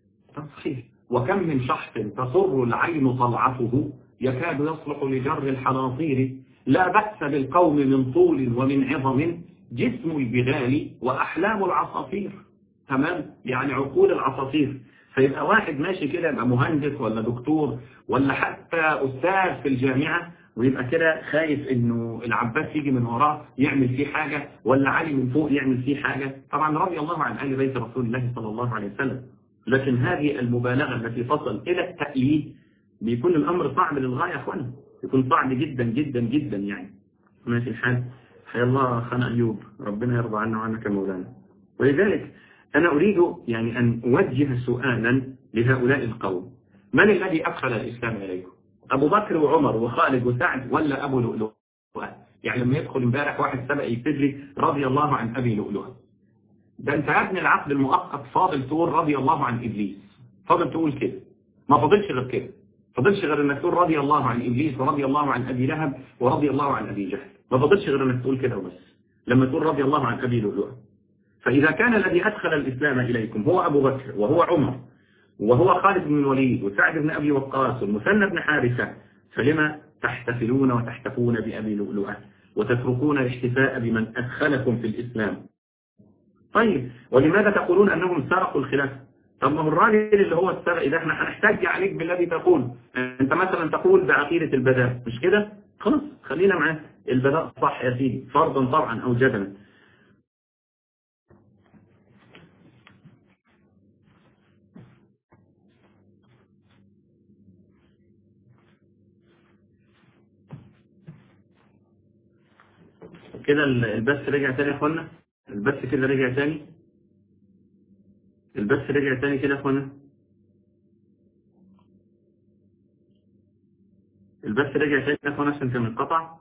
صحيح. وكم من شخص تصر العين طلعته يكاد يصلح لجر الحناطير، لا بأس بالقوم من طول ومن عظم، جسم البغال وأحلام العصافير. تمام، يعني عقول العصافير. فيبقى واحد ماشي كده يبقى مهندس ولا دكتور ولا حتى أستاذ في الجامعة، ويبقى كده خايف انه العباس يجي من وراه يعمل فيه حاجة، ولا علي من فوق يعمل فيه حاجة. طبعا رضي الله عن آل بيت رسول الله صلى الله عليه وسلم. لكن هذه المبالغة التي تصل إلى التأليه بيكون الأمر صعب للغاية يا أخوانا، يكون صعب جدا جدا جدا يعني. ماشي الحال. حيا الله خان أيوب، ربنا يرضى عنا وعنك مولانا. ولذلك أنا أريد يعني أن أوجه سؤالا لهؤلاء القوم: من الذي أدخل الإسلام إليكم؟ أبو بكر وعمر وخالد وسعد ولا أبو لؤلؤة؟ يعني لما يدخل امبارح واحد سبق يكتب لي رضي الله عن أبي لؤلؤة، ده أنت يا ابن العقل المؤقت فاضل تقول رضي الله عن إبليس، فاضل تقول كده، ما فاضلش غير كده، فاضلش غير أنك تقول رضي الله عن إبليس ورضي الله عن أبي لهب ورضي الله عن أبي جهل، ما فاضلش غير أنك تقول كده وبس لما تقول رضي الله عن أبي لؤلؤة. فإذا كان الذي أدخل الإسلام إليكم هو أبو بكر وهو عمر وهو خالد بن الوليد وسعد بن أبي وقاص والمثنى بن حارثة، فلما تحتفلون وتحتفون بأبي لؤلؤة وتتركون الاحتفاء بمن أدخلكم في الإسلام؟ طيب ولماذا تقولون أنهم سرقوا الخلافة؟ طب ما هو الراجل اللي هو السرق إذا احنا هنحتاج عليك بالذي تقول. أنت مثلا تقول بعقيدة البداء، مش كده؟ خلاص خلينا معاه البداء صح يا سيدي، فرضا طبعا أو جدلا. كده البث رجع تاني يا اخوانا، البث كده رجع تاني، البث رجع تاني كده يا اخوانا، البث رجع تاني يا اخوانا عشان كان انقطع.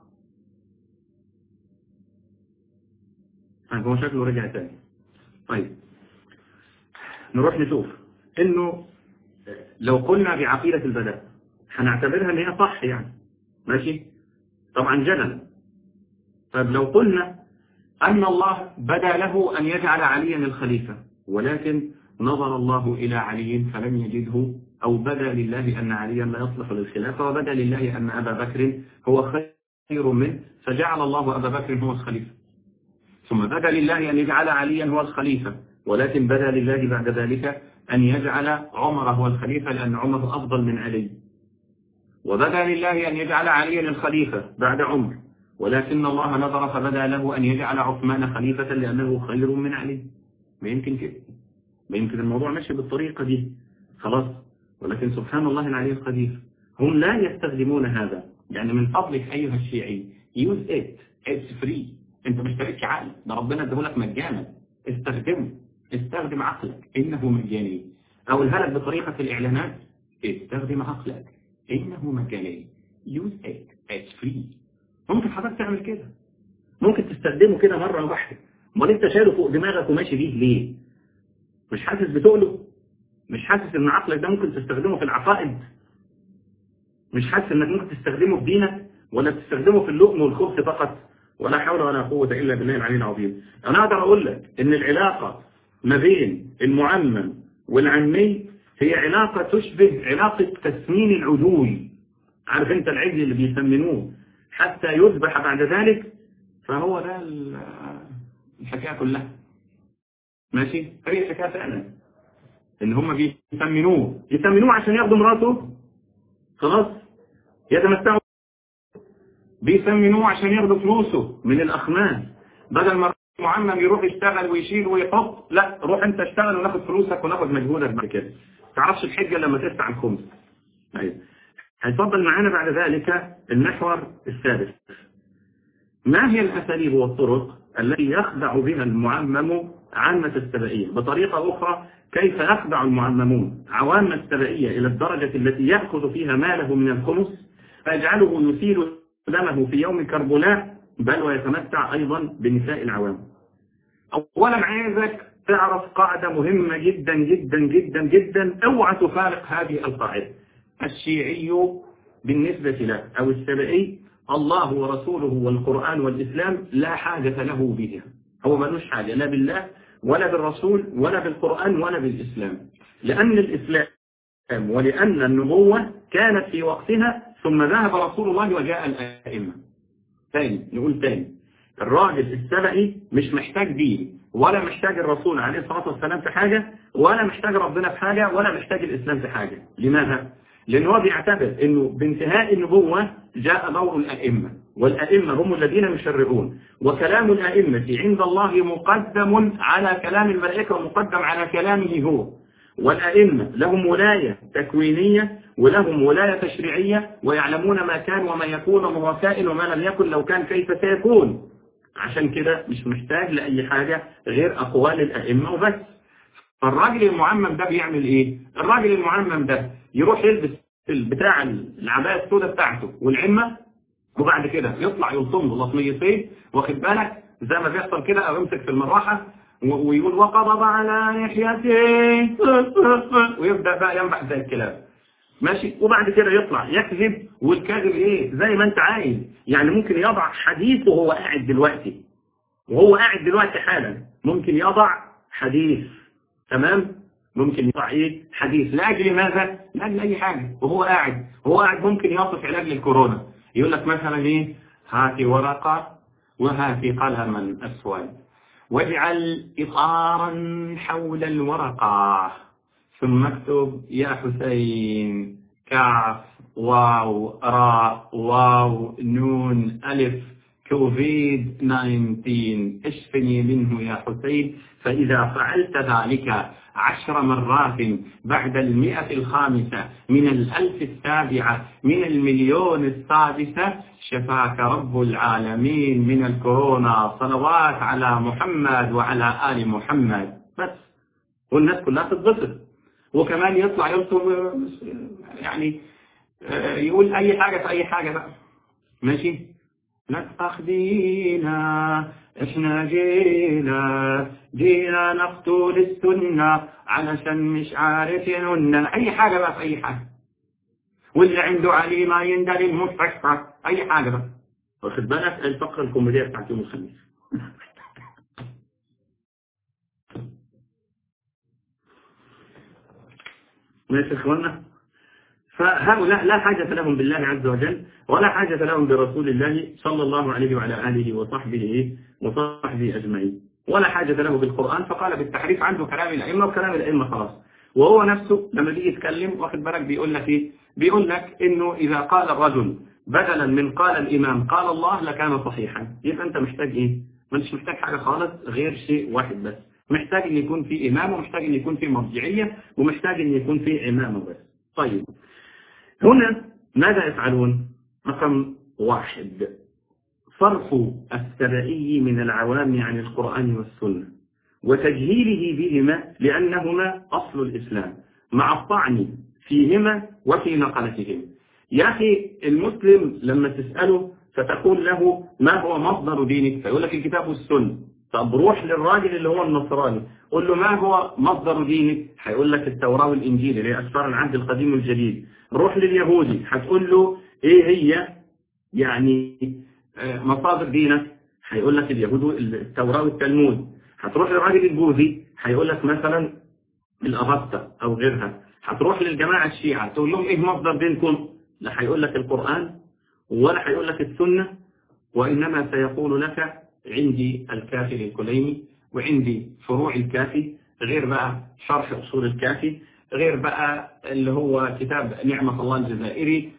هو شكله رجع تاني. طيب نروح نشوف انه لو قلنا بعقيدة البداء هنعتبرها ان هي صح يعني، ماشي طبعا جدلا. طيب لو قلنا أن الله بدا له أن يجعل عليا الخليفة، ولكن نظر الله إلى علي فلم يجده، أو بدا لله أن عليا لا يصلح للخلافة، وبدا لله أن أبا بكر هو خير منه فجعل الله أبا بكر هو الخليفة، ثم بدا لله أن يجعل عليا هو الخليفة، ولكن بدا لله بعد ذلك أن يجعل عمر هو الخليفة لأن عمر أفضل من علي، وبدا لله أن يجعل عليا الخليفة بعد عمر، ولكن الله نظر فبدا له أن يجعل عثمان خليفة لأنه خير من علي. ما يمكن كده، ما يمكن الموضوع ماشي بالطريقة دي خلاص. ولكن سبحان الله العلي القدير هم لا يستخدمون هذا. يعني من فضلك أيها الشيعي use it it's free، انت مش تاركش عقل، ده ربنا ادهولك مجانا، استخدمه، استخدم عقلك إنه مجاني. أقولها لك بطريقة الإعلانات، استخدم عقلك إنه مجاني، use it it's free. ممكن حضرتك تعمل كده، ممكن تستخدمه كده مرة واحدة. امال انت شايله فوق دماغك وماشي بيه ليه؟ مش حاسس بتقله؟ مش حاسس ان عقلك ده ممكن تستخدمه في العقائد؟ مش حاسس انك ممكن تستخدمه في دينك، ولا تستخدمه في اللقم والخبز فقط؟ ولا حول ولا قوة الا بالله العلي العظيم. انا اقدر اقول لك ان العلاقة ما بين المعمم والعمي هي علاقة تشبه علاقة تسمين العجول. عارف انت العجل اللي بيسمنوه حتى يذبح بعد ذلك؟ فهو ده الحكاية كلها، ماشي؟ هي الحكاية فعلا ان هم بيسمنوه، يسمنوه عشان ياخدوا مراته، خلاص يتمتعوا بيسمنوه عشان ياخدوا فلوسه من الأخماس، بدل ما المعمم يروح يشتغل ويشيل ويحط، لا روح انت اشتغل وناخد فلوسك وناخد مجهودك بعد كده. ما تعرفش الحجة لما تدفع الخمس. ايوه. هيتفضل معانا بعد ذلك المحور السادس. ما هي الأساليب والطرق التي يخدع بها المعمم عامة السبائية؟ بطريقة أخرى، كيف يخدع المعممون عوام السبائية إلى الدرجة التي يأخذ فيها ماله من الخمس فيجعله يسيل دمه في يوم كربلاء، بل ويتمتع أيضا بنساء العوام. أولا عايزك تعرف قاعدة مهمة جدا جدا جدا جدا، اوعى تفارق هذه القاعدة. الشيعي بالنسبة له أو السبائي الله ورسوله والقرآن والإسلام لا حاجة له بها، هو ملوش حاجة لا بالله ولا بالرسول ولا بالقرآن ولا بالإسلام، لأن الإسلام ولأن النبوة كانت في وقتها ثم ذهب رسول الله وجاء الأئمة. تاني نقول تاني، الراجل السبئي مش محتاج دين ولا محتاج الرسول عليه الصلاة والسلام في حاجة ولا محتاج ربنا في حاجة ولا محتاج الإسلام في حاجة. لماذا؟ لأنه هو بيعتبر أنه بانتهاء النبوة جاء دور الأئمة، والأئمة هم الذين يشرعون، وكلام الأئمة عند الله مقدم على كلام الملائكة ومقدم على كلامه هو، والأئمة لهم ولاية تكوينية ولهم ولاية تشريعية، ويعلمون ما كان وما يكون وما كائن وما لم يكن لو كان كيف سيكون. عشان كده مش محتاج لأي حاجة غير أقوال الأئمة وبس. فالراجل المعمم ده بيعمل إيه؟ الراجل المعمم ده يروح يلبس بتاع العباية السوداء بتاعته والعمة، وبعد كده يطلع يلطم له لطميتين، واخد بالك زي ما بيحصل كده، أو يمسك في المروحة ويقول وقبض على لحيته ويبدأ بقى ينبح زي الكلاب، ماشي. وبعد كده يطلع يكذب، والكاذب ايه زي ما انت عايز، يعني ممكن يضع حديث وهو قاعد دلوقتي، وهو قاعد دلوقتي حالا ممكن يضع حديث، تمام، ممكن يضع ايه حديث لاجل ماذا؟ لاجل اي حاجه، وهو قاعد وهو قاعد ممكن يصف علاج للكورونا، يقول لك مثلا ايه، هاتي ورقه وهاتي قلما اسود واجعل اطارا حول الورقه ثم اكتب يا حسين كاف واو راء واو نون ألف كوفيد تسعة عشر اشفني منه يا حسين. فإذا فعلت ذلك عشر مرات بعد المئة الخامسة من الألف السابعة من المليون السادسة شفاك رب العالمين من الكورونا. صلوات على محمد وعلى آل محمد. بس والناس كلها تتبسط. وكمان يطلع يطلب يعني يقول أي حاجة في أي حاجة بقى، ماشي. لا تاخدينا احنا جينا جينا نقتل السنة علشان مش عارفين أي حاجة بقى في أي حاجة، واللي عنده علي ما يندل المستشفى أي حاجة بقى، واخد بالك. الفقرة الكوميدية بتاعت يوم الخميس. ماشي اخوانا. فهؤلاء لا حاجة لهم بالله عز وجل ولا حاجة لهم برسول الله صلى الله عليه وعلى آله وصحبه وصحبه أجمعين، ولا حاجة له بالقرآن، فقال بالتحريف عنده كلام الأئمة وكلام الأئمة خلاص. وهو نفسه لما بيجي يتكلم واخد بالك بيقول لك إيه؟ بيقول لك إنه إذا قال الرجل بدلا من قال الإمام قال الله لكان صحيحا. يبقى أنت محتاج إيه؟ مش محتاج حاجة خالص غير شيء واحد بس، محتاج إن يكون في إمام، ومحتاج إن يكون في مرجعية، ومحتاج إن يكون في إمامة بس. طيب هنا ماذا يفعلون؟ رقم واحد، صرف السبائي من العوام عن القرآن والسنة وتجهيله بهما لأنهما أصل الإسلام مع الطعن فيهما وفي نقلتهم. يا أخي المسلم لما تسأله فتقول له ما هو مصدر دينك فيقول لك الكتاب والسنة. طب روح للراجل اللي هو النصراني قل له ما هو مصدر دينك، هيقول لك التوراة والإنجيل اللي هي أسفار العهد القديم والجديد. روح لليهودي هتقول له إيه هي يعني مصادر دينك، هيقول لك اليهود التوراة والتلمود. هتروح للراجل البوذي هيقول لك مثلا الأغسطة أو غيرها. هتروح للجماعة الشيعة تقول لهم إيه مصدر دينكم، لا هيقول لك القرآن ولا هيقول لك السنة، وإنما سيقول لك عندي الكافي الكليني وعندي فروع الكافي، غير بقى شرح أصول الكافي، غير بقى اللي هو كتاب نعمة الله الجزائري،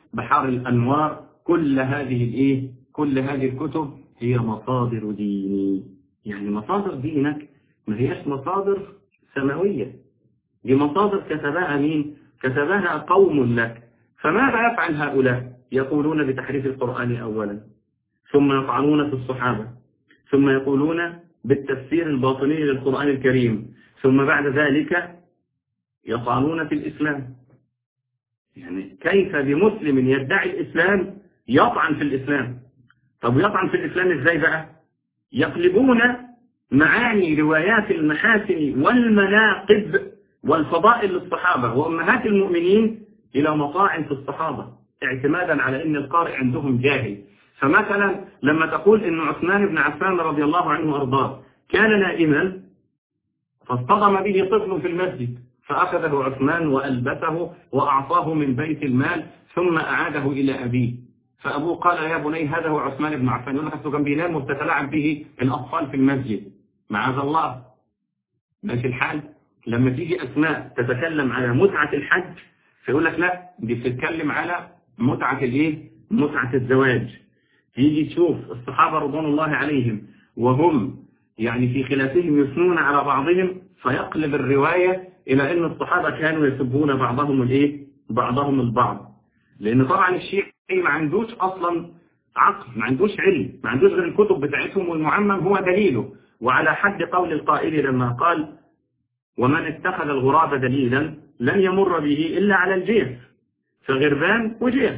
بحار الأنوار، كل هذه الإيه؟ كل هذه الكتب هي مصادر ديني. يعني مصادر دينك ما هيش مصادر سماوية، دي مصادر كتبها مين؟ كتبها قوم لك. فماذا يفعل هؤلاء؟ يقولون بتحريف القرآن أولا، ثم يطعنون في الصحابة، ثم يقولون بالتفسير الباطني للقرآن الكريم، ثم بعد ذلك يطعنون في الإسلام. يعني كيف بمسلم يدعي الإسلام يطعن في الإسلام؟ طب يطعن في الإسلام إزاي بقى؟ يقلبون معاني روايات المحاسن والمناقب والفضائل للصحابة وأمهات المؤمنين إلى مطاعن في الصحابة، اعتمادا على أن القارئ عندهم جاهل. فمثلا لما تقول أن عثمان بن عفان رضي الله عنه وأرضاه كان نائما فاصطدم به طفل في المسجد، فأخذه عثمان وألبسه وأعطاه من بيت المال ثم أعاده إلى أبيه. فأبوه قال يا بني هذا هو عثمان بن عفان، يقول لك كان بينام وبتتلاعب به الأطفال في المسجد، معاذ الله. ماشي الحال. لما تيجي أسماء تتكلم على متعة الحج فيقول لك لا، دي بتتكلم على متعة الايه؟ متعة الزواج. تيجي تشوف الصحابة رضوان الله عليهم وهم يعني في خلافهم يثنون على بعضهم، فيقلب الرواية إلى أن الصحابة كانوا يسبون بعضهم الايه؟ بعضهم البعض. لأن طبعا الشيعي ما عندوش أصلا عقل، ما عندوش علم، ما عندوش غير الكتب بتاعتهم، والمعمم هو دليله. وعلى حد قول القائل لما قال ومن اتخذ الغراب دليلا لن يمر به إلا على الجيف، فغربان وجيف.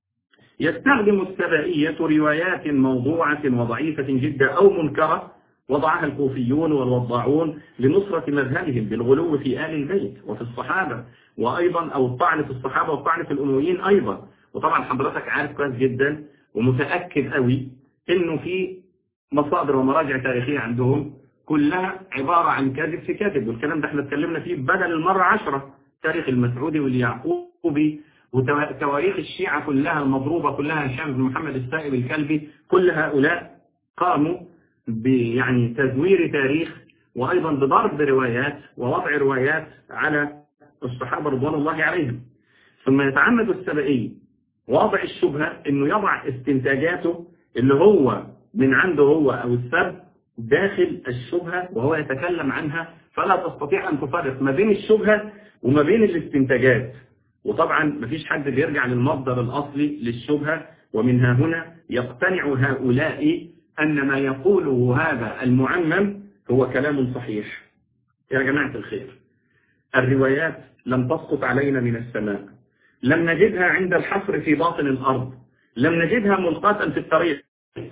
يستخدم السبائية روايات موضوعة وضعيفة جدا أو منكرة وضعها الكوفيون والوضاعون لنصرة مذهبهم بالغلو في آل البيت وفي الصحابة، وأيضا أو الطعن في الصحابة والطعن في الأمويين أيضا. وطبعا حضرتك عارف كويس جدا ومتأكد قوي إنه في مصادر ومراجع تاريخية عندهم كلها عبارة عن كاذب في كاذب، والكلام ده احنا اتكلمنا فيه بدل المرة عشرة. تاريخ المسعودي واليعقوبي وتواريخ الشيعة كلها المضروبة كلها، هشام بن محمد السائب الكلبي، كل هؤلاء قاموا يعني تزوير تاريخ وأيضا بضرب روايات ووضع روايات على الصحابة رضوان الله عليهم. ثم يتعمد السبائي وضع الشبهة انه يضع استنتاجاته اللي هو من عنده هو او السب داخل الشبهة وهو يتكلم عنها، فلا تستطيع ان تفرق ما بين الشبهة وما بين الاستنتاجات. وطبعا مفيش حد بيرجع للمصدر الاصلي للشبهة، ومنها هنا يقتنع هؤلاء ان ما يقوله هذا المعمم هو كلام صحيح. يا جماعة الخير، الروايات لم تسقط علينا من السماء، لم نجدها عند الحفر في باطن الأرض، لم نجدها ملقاة في الطريق،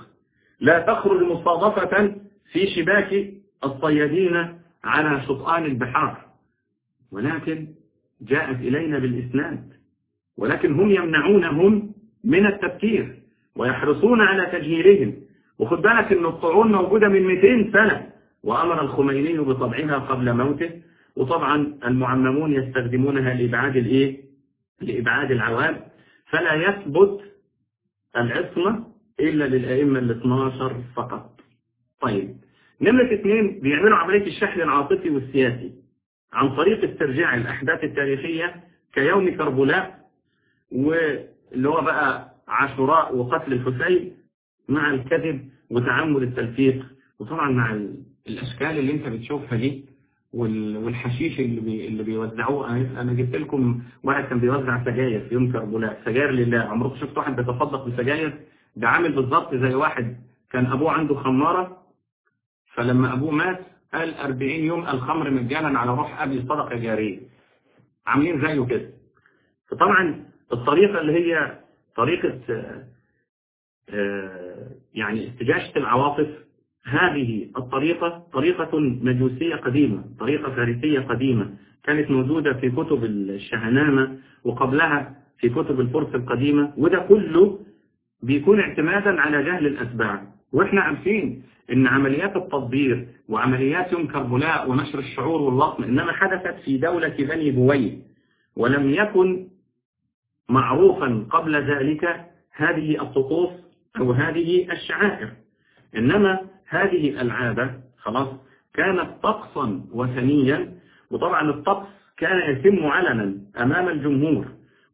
لا تخرج مصادفة في شباك الصيادين على شطآن البحار، ولكن جاءت إلينا بالإسناد. ولكن هم يمنعونهم من التفكير ويحرصون على تجهيلهم. وخد بالك أن الطعون موجودة من مئتين سنة، وأمر الخميني بطبعها قبل موته، وطبعا المعممون يستخدمونها لإبعاد الإيه؟ لإبعاد العوام، فلا يثبت العصمة إلا للأئمة الاثنى عشر فقط. طيب، نمرة اثنين بيعملوا عملية الشحن العاطفي والسياسي عن طريق استرجاع الأحداث التاريخية كيوم كربلاء، واللي هو بقى عاشوراء وقتل الحسين، مع الكذب وتعمد التلفيق، وطبعا مع الأشكال اللي انت بتشوفها دي والحشيش اللي بي اللي بيوزعوه. انا جبت لكم واحد كان بيوزع سجاير في يوم كربلاء، سجاير لله. عمركم شفتوا واحد بيتصدق بسجاير؟ ده عامل بالظبط زي واحد كان ابوه عنده خماره، فلما ابوه مات قال أربعين يوم الخمر مجانا على روح ابي صدقه جاريه، عاملين زيه كده. فطبعا الطريقه اللي هي طريقه يعني استجاشة العواطف، هذه الطريقة طريقة مجوسية قديمة، طريقة فارسية قديمة، كانت موجودة في كتب الشهنامة وقبلها في كتب الفرس القديمة، وده كله بيكون اعتمادا على جهل الأتباع. وإحنا عارفين إن عمليات التطبير وعمليات يوم كربلاء ونشر الشعور واللطم إنما حدثت في دولة بني بويه، ولم يكن معروفا قبل ذلك هذه الطقوس أو هذه الشعائر، إنما هذه العادة خلاص كانت طقسا وثنيا. وطبعا الطقس كان يتم علنا أمام الجمهور،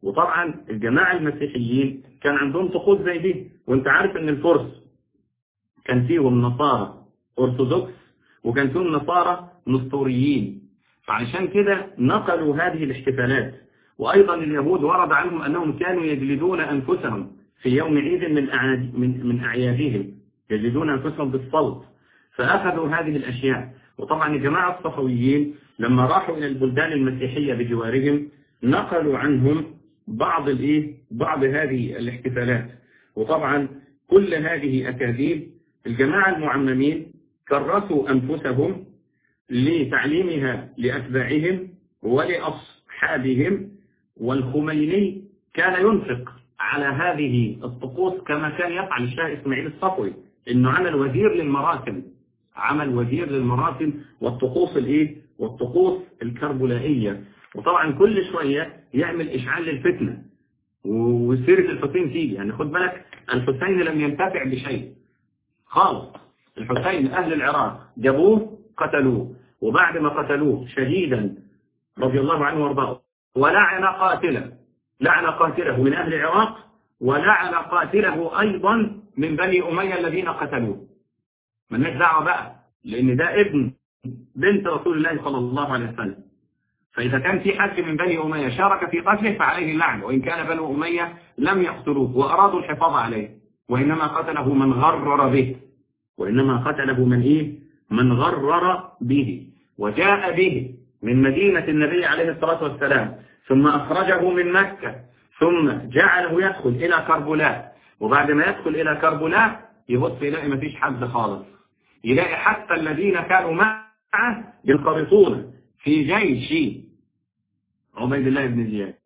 وطبعا الجماعة المسيحيين كان عندهم طقوس زي دي، وانت عارف ان الفرس كان فيهم نصارى أرثوذكس وكان فيهم نصارى نسطوريين، فعشان كده نقلوا هذه الاحتفالات. وأيضا اليهود ورد عنهم أنهم كانوا يجلدون أنفسهم في يوم عيد من من من أعيادهم، يجلدون أنفسهم بالصلت، فأخذوا هذه الأشياء. وطبعا الجماعة الصفويين لما راحوا إلى البلدان المسيحية بجوارهم نقلوا عنهم بعض الإيه بعض هذه الاحتفالات. وطبعا كل هذه أكاذيب. الجماعة المعممين كرسوا أنفسهم لتعليمها لأتباعهم ولأصحابهم، والخميني كان ينفق على هذه الطقوس كما كان يفعل الشاه إسماعيل الصفوي، إنه عمل وزير للمراسم، عمل وزير للمراسم والطقوس الإيه والطقوس الكربلائية. وطبعا كل شوية يعمل إشعال للفتنة وسيرة الحسين تيجي. يعني خد بالك الحسين لم ينتفع بشيء خالص. الحسين أهل العراق جابوه قتلوه، وبعد ما قتلوه شهيدا رضي الله عنه وارضاه، ولعن قاتله لعن قاتله من أهل العراق، ولعن قاتله أيضا من بني أمية الذين قتلوه. مالناش دعوة بقى، لأن ده ابن بنت رسول الله صلى الله عليه وسلم، فإذا كان في حد من بني أمية شارك في قتله فعليه اللعن، وإن كان بنو أمية لم يقتلوه وأرادوا الحفاظ عليه، وإنما قتله من غرر به وإنما قتله من إيه؟ من غرر به، وجاء به من مدينة النبي عليه الصلاة والسلام، ثم أخرجه من مكة، ثم جعله يدخل إلى كربلاء. وبعد ما يدخل إلى كربلاء يبص يلاقي ما فيش حد خالص، يلاقي حتى الذين كانوا معه ينقرطون في جيش عبيد الله بن زياد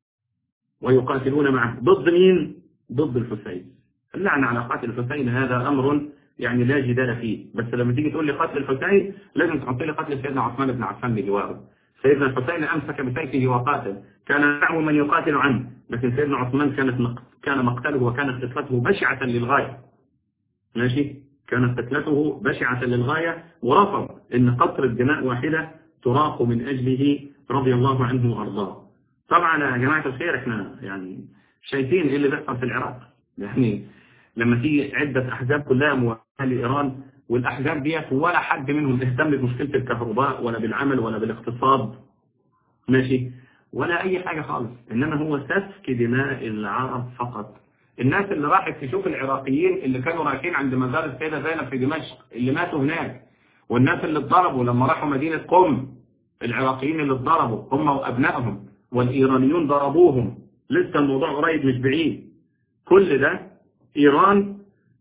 ويقاتلون معه ضد مين؟ ضد الحسين. اللعن على قتل الحسين هذا أمر يعني لا جدال فيه، بس لما تيجي تقول لي قتل الحسين لازم تحط لي قتل سيدنا عثمان بن عفان بجواره. سيدنا الحسين أمسك بسيفه وقاتل، كان معه من يقاتل عنه، لكن سيدنا عثمان كانت كان مقتله وكانت قتلته بشعة للغاية. ماشي؟ كانت قتلته بشعة للغاية، ورفض إن قطرة دماء واحدة تراق من أجله رضي الله عنه وأرضاه. طبعا يا جماعة الخير احنا يعني شايفين ايه اللي بيحصل في العراق. يعني لما تيجي عدة أحزاب كلها موالية لإيران، والأحزاب ديت ولا حد منهم اهتم بمشكلة الكهرباء ولا بالعمل ولا بالاقتصاد، ماشي، ولا أي حاجة خالص، إنما هو سفك دماء العرب فقط. الناس اللي راحت تشوف العراقيين اللي كانوا رايحين عند مزار السيدة زينب في دمشق اللي ماتوا هناك، والناس اللي اتضربوا لما راحوا مدينة قم، العراقيين اللي اتضربوا هم وأبنائهم والإيرانيون ضربوهم، لسه الموضوع قريب مش بعيد. كل ده إيران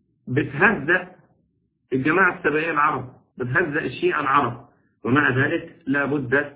بتهزأ الجماعة السبائية العرب، بتهزأ الشيعة العرب، ومع ذلك لا بد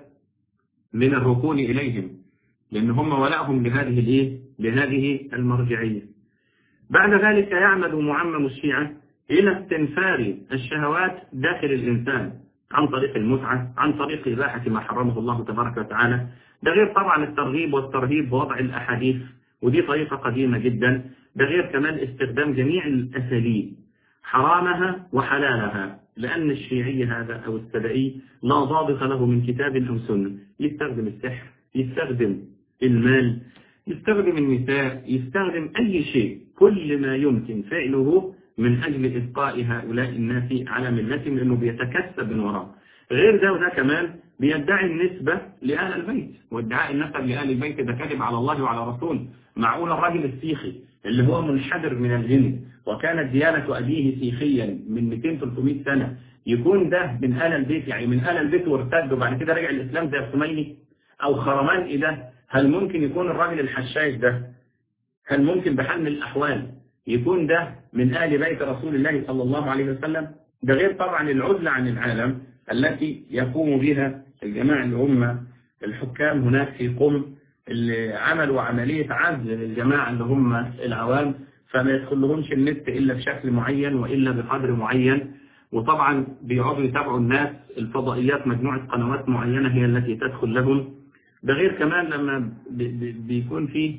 من الركون إليهم، لأن هم ولائهم لهذه الإيه؟ لهذه المرجعية. بعد ذلك يعمد معمم الشيعة إلى استنفار الشهوات داخل الإنسان عن طريق المتعة، عن طريق إباحة ما حرمه الله تبارك وتعالى. ده غير طبعا الترغيب والترهيب بوضع الأحاديث، ودي طريقة قديمة جدا. ده غير كمان استخدام جميع الأساليب حرامها وحلالها، لأن الشيعي هذا أو السبائي لا ضابط له من كتاب أو سنة. يستخدم السحر، يستخدم المال، يستخدم النساء، يستخدم أي شيء، كل ما يمكن فعله من أجل إبقاء هؤلاء الناس على ملتهم، لأنه بيتكسب من وراء. غير ده وده كمان بيدعي النسبة لآل البيت، وادعاء النسب لآل البيت ده كذب على الله وعلى رسوله. معقول الراجل السيخي اللي هو منحدر من الجن وكانت ديانة أبيه سيخيا من مئتين ثلاثمئة سنة يكون ده من آل البيت، يعني من آل البيت وارتد وبعد كده رجع الإسلام زي الخميني أو خرمان؟ ده هل ممكن يكون الراجل الحشاش ده، هل ممكن بحال من الأحوال يكون ده من آل بيت رسول الله صلى الله عليه وسلم؟ ده غير طبعا العزلة عن العالم التي يقوم بها الجماعة اللي هم الحكام هناك في قم، اللي عملوا عملية عزل للجماعة اللي هم العوام، فما يدخلهمش النت إلا بشكل معين وإلا بقدر معين. وطبعا بيقعدوا يتابعوا الناس الفضائيات، مجموعة قنوات معينة هي التي تدخل لهم. ده غير كمان لما بيكون فيه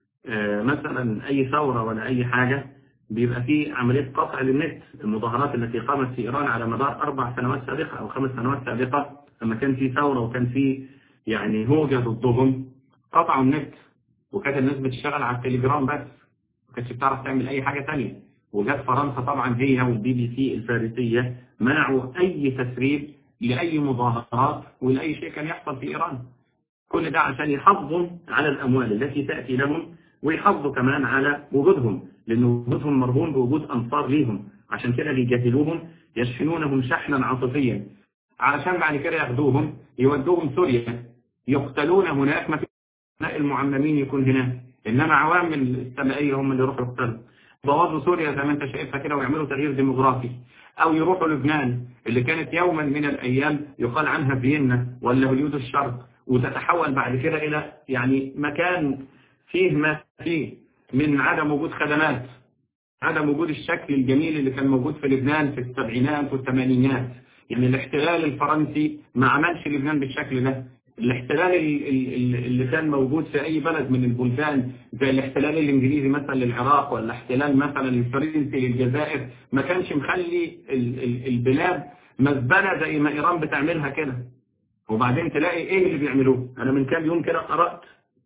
مثلا أي ثورة ولا أي حاجة بيبقى فيه عملية قطع للنت. المظاهرات التي قامت في إيران على مدار أربع سنوات سابقة أو خمس سنوات سابقة، لما كان في ثورة وكان في يعني هوجة ضدهم، قطعوا النت وكانت الناس بتشتغل على التليجرام بس، ما كانتش بتعرف تعمل أي حاجة تانية. وجت فرنسا طبعا هي والبي بي سي الفارسية منعوا أي تسريب لأي مظاهرات ولأي شيء كان يحصل في إيران. كل ده عشان يحافظوا على الأموال التي تأتي لهم، ويحافظوا كمان على وجودهم، لأن وجودهم مرهون بوجود أنصار ليهم. عشان كده بيجهلوهم، يشحنونهم شحنا عاطفيا، علشان بعد كده ياخدوهم يودوهم سوريا يقتلون هناك. ما في المعممين يكون هناك، إنما عوام السبائية هم اللي يروحوا يقتلوا. بوظوا سوريا زي ما أنت شايفها كده ويعملوا تغيير ديموغرافي. أو يروحوا لبنان اللي كانت يوما من الأيام يقال عنها فيينا ولا هوليود الشرق، وتتحول بعد كده إلى يعني مكان فيه ما فيه من عدم وجود خدمات، عدم وجود الشكل الجميل اللي كان موجود في لبنان في السبعينات والثمانينات. يعني الاحتلال الفرنسي ما عملش لبنان بالشكل ده. الاحتلال اللي كان موجود في أي بلد من البلدان زي الاحتلال الإنجليزي مثلا للعراق، ولا احتلال مثلا الفرنسي للجزائر، ما كانش مخلي البلاد مزبلة زي ما إيران بتعملها كده. وبعدين تلاقي إيه اللي بيعملوه. أنا من كام يوم كده قرأت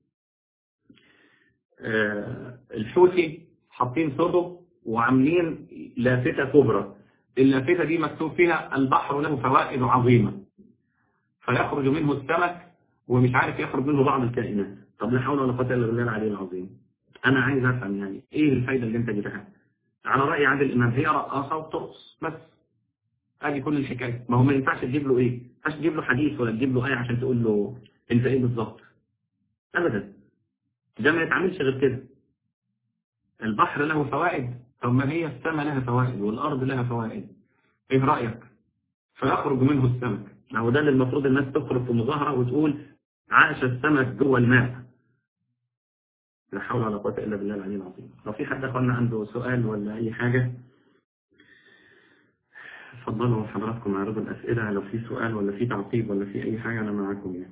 آه الحوثي حاطين صوته وعاملين لافتة كبرى. اللافتة دي مكتوب فيها البحر له فوائد عظيمة فيخرج منه السمك ومش عارف يخرج منه بعض الكائنات. طب لا حول ولا قوة الا بالله العلي العظيم. انا عايز افهم يعني ايه الفايدة اللي انت جبتها. على رأي عادل امام هي رقاصة وبترقص بس، ادي كل الحكاية. ما هو ما ينفعش تجيب له ايه، ما ينفعش تجيب له حديث ولا تجيب له ايه عشان تقول له انت ايه بالظبط. ابدا، ده ما يتعملش غير كده. البحر له فوائد، طب ما هي السماء لها فوائد والارض لها فوائد، ايه رأيك؟ فيخرج منه السمك. هو ده اللي المفروض الناس تخرج في مظاهرة وتقول عاش السمك جوه الماء. لا حول ولا قوة إلا بالله العلي العظيم. لو في حد أخونا عنده سؤال ولا أي حاجة اتفضلوا حضراتكم اعرضوا الأسئلة. لو في سؤال ولا في تعقيب ولا في أي حاجة أنا معاكم يعني.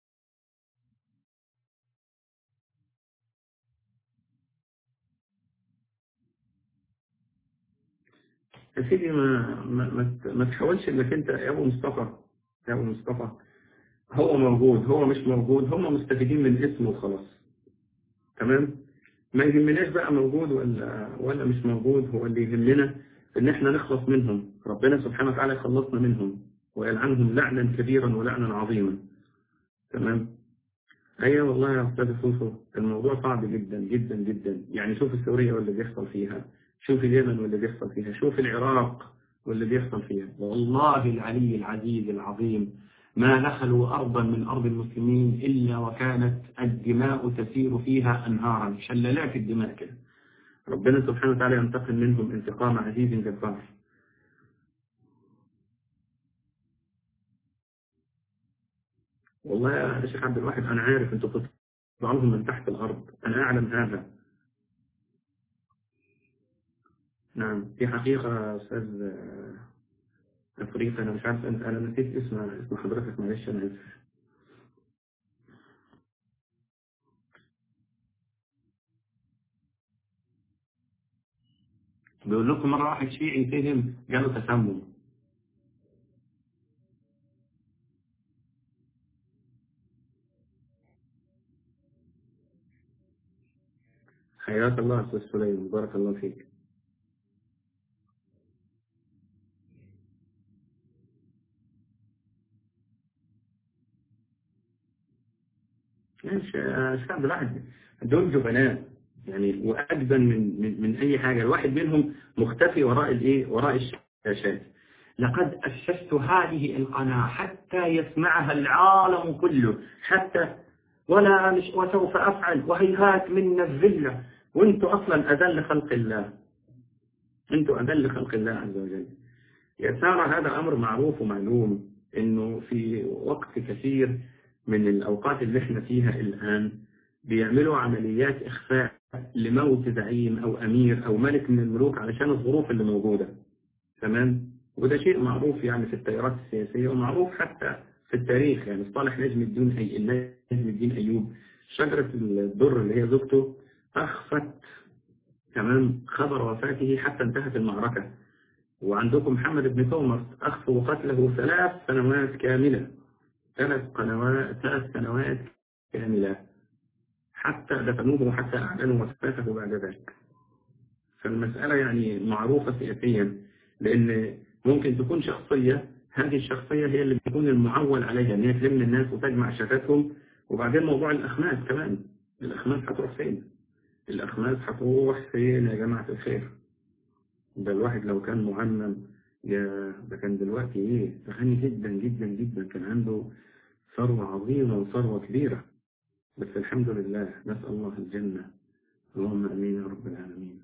يا سيدي ما ما ما, ما تحاولش إنك أنت يا أبو مصطفى يا أبو مصطفى هو موجود هو مش موجود، هم مستفيدين من اسمه وخلاص. تمام؟ ما يهمناش بقى موجود ولا ولا مش موجود. هو اللي يهمنا ان احنا نخلص منهم، ربنا سبحانه وتعالى يخلصنا منهم ويلعنهم لعنا كبيرا ولعنا عظيما. تمام. ايوه والله يا استاذ فوفو الموضوع صعب جدا جدا جدا. يعني شوف سوريا واللي بيحصل فيها، شوف اليمن واللي بيحصل فيها، شوف العراق واللي بيحصل فيها. والله العلي العزيز العظيم ما دخلوا أرضا من أرض المسلمين إلا وكانت الدماء تسير فيها أنهارا، شلالات الدماء كده. ربنا سبحانه وتعالى ينتقم منهم انتقام عزيز جبار. والله يا شيخ عبد الواحد أنا عارف أنتوا بتطلعوهم من تحت الأرض، أنا أعلم هذا. نعم في حقيقة أستاذ أفريقيا أنا مش عارف، أنا نسيت اسم اسم حضرتك معلش أنا آسف. بيقول لكم مرة واحد شيعي فهم جاله تسمم. حياك الله أستاذ سليم بارك الله فيك. مش الشعب الواحد دول جبناء يعني، وأجبن من, من من أي حاجة. الواحد منهم مختفي وراء الإيه وراء الشاشات. لقد أسست هذه القناة حتى يسمعها العالم كله، حتى ولا مش وسوف أفعل وهيهات منا الذلة. وانتوا أصلا أذل خلق الله، انتوا أذل خلق الله عز وجل. يا سارة هذا أمر معروف ومعلوم إنه في وقت كثير من الأوقات اللي احنا فيها الآن بيعملوا عمليات إخفاء لموت زعيم أو أمير أو ملك من الملوك علشان الظروف اللي موجودة. تمام؟ وده شيء معروف يعني في التيارات السياسية ومعروف حتى في التاريخ. يعني صالح نجم الدين أي نجم الدين أيوب شجرة الدر اللي هي زوجته أخفت تمام خبر وفاته حتى انتهت المعركة. وعندكم محمد بن تومر أخفوا قتله ثلاث سنوات كاملة ثلاث سنوات ثلاث سنوات كاملة حتى دفنوه وحتى أعلنوا وفاته بعد ذلك. فالمسألة يعني معروفة سياسيا، لأن ممكن تكون شخصية، هذه الشخصية هي اللي بيكون المعول عليها ان هي تلم الناس وتجمع شتاتهم. وبعدين موضوع الأخماس كمان، الأخماس هتروح فين؟ الأخماس هتروح فين يا جماعة الخير؟ ده الواحد لو كان معمم يا ده كان دلوقتي ايه، غني جدا جدا جدا، كان عنده ثروة عظيمة وثروة كبيرة. بس الحمد لله، نسأل الله الجنة. اللهم امين يا رب العالمين.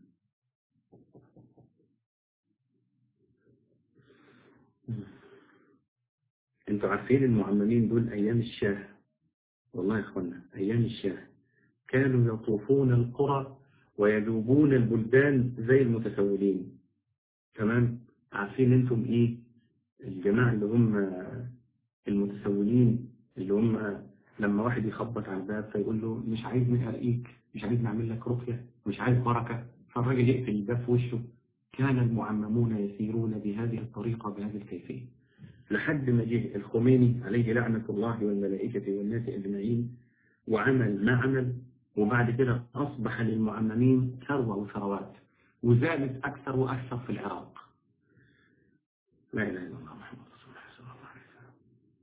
انتوا عارفين المعممين دول ايام الشاه، والله يا اخوانا ايام الشاه كانوا يطوفون القرى ويجوبون البلدان زي المتسولين. تمام؟ عارفين انتم ايه الجماعة اللي هم المتسولين، اللي هم لما واحد يخبط على الباب فيقول له مش عايز نرقيك، مش عايز نعمل لك رقية، مش عايز بركة، فالراجل يقفل الباب في وشه. كان المعممون يسيرون بهذه الطريقة بهذه الكيفية لحد ما جه الخميني عليه لعنة الله والملائكة والناس أجمعين وعمل ما عمل. وبعد كده أصبح للمعممين ثروة وثروات، وزادت أكثر وأكثر في العراق. لا إله إلا الله محمد رسول الله صلى الله عليه وسلم.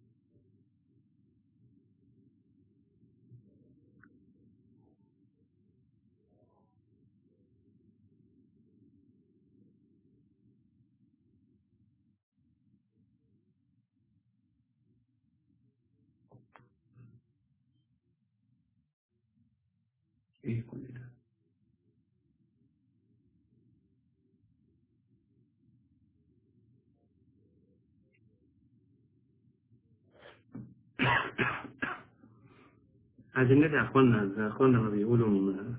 إيه كل ده؟ عايزين ندعي يا أخوانا، زي أخوانا ما بيقولوا م-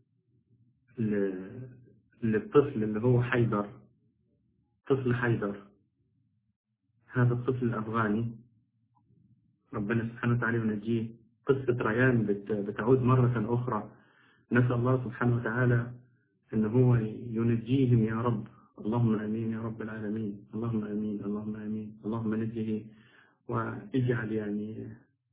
ل- للطفل اللي هو حيدر، طفل حيدر، هذا الطفل الأفغاني، ربنا سبحانه وتعالى ينجيه. قصة ريان بت- بتعود مرة أخرى. نسأل الله سبحانه وتعالى أن هو ينجيهم يا رب. اللهم آمين يا رب العالمين. اللهم آمين، اللهم آمين، اللهم نجه واجعل يعني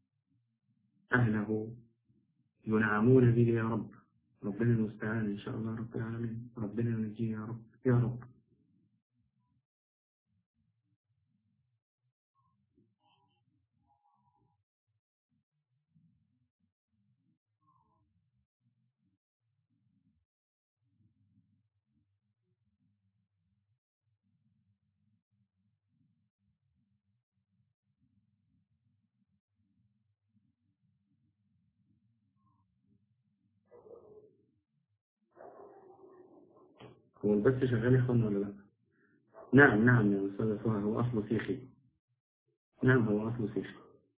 أهله ينعمون به يا رب. ربنا المستعان إن شاء الله رب العالمين. ربنا ينجيه يا رب يا رب. هو البث شغال يا اخوانا ولا لا؟ نعم نعم يا أستاذ فهد، هو أصله سيخي. نعم هو أصله سيخي.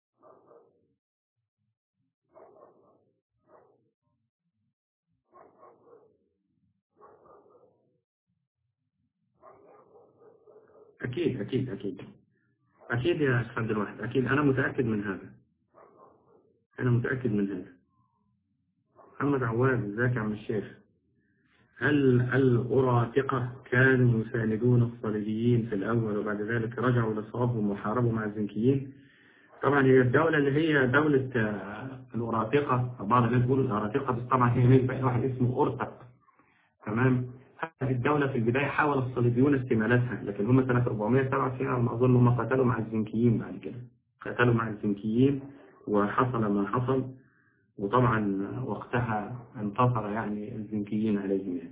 أكيد أكيد أكيد أكيد يا أستاذ عبد الواحد، أكيد أنا متأكد من هذا، أنا متأكد من هذا. محمد عواد، ازيك يا عم الشيخ؟ هل الأراطقة كانوا يساندون الصليبيين في الأول وبعد ذلك رجعوا لصوابهم وحاربوا مع الزنكيين؟ طبعا هي الدولة اللي هي دولة آه، الأراطقة، بعض الناس بيقولوا الأراطقة، بس طبعا هي نسبة إلى واحد اسمه أرتق. تمام. هذه الدولة في البداية حاول الصليبيون استمالتها، لكن هم سنة أربعمائة وسبعة وتسعين على ما أظن هم قتلوا مع الزنكيين. بعد كده قتلوا مع الزنكيين وحصل ما حصل، وطبعا وقتها انتصر يعني الزنكيين عليهم يعني.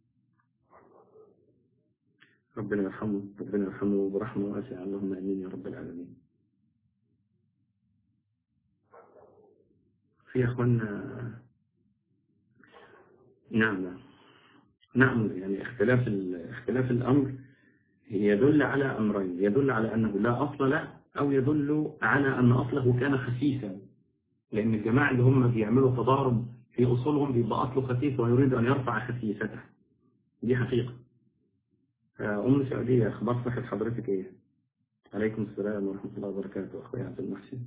ربنا يرحمه، ربنا يرحمه برحمة واسعة، اللهم آمين يا رب العالمين. في يا أخوانا، نعم نعم نعم يعني اختلاف ال- اختلاف الأمر يدل على أمرين، يدل على أنه لا أصل له، أو يدل على أن أصله كان خسيسا. لأن الجماعة اللي هم بيعملوا تضارب في أصولهم بيبقى أصله خسيس ويريد أن يرفع خسيسته. دي حقيقة. آه، أم سعودية، أخبار صحة حضرتك إيه؟ عليكم السلام ورحمة الله وبركاته أخوي عبد المحسن.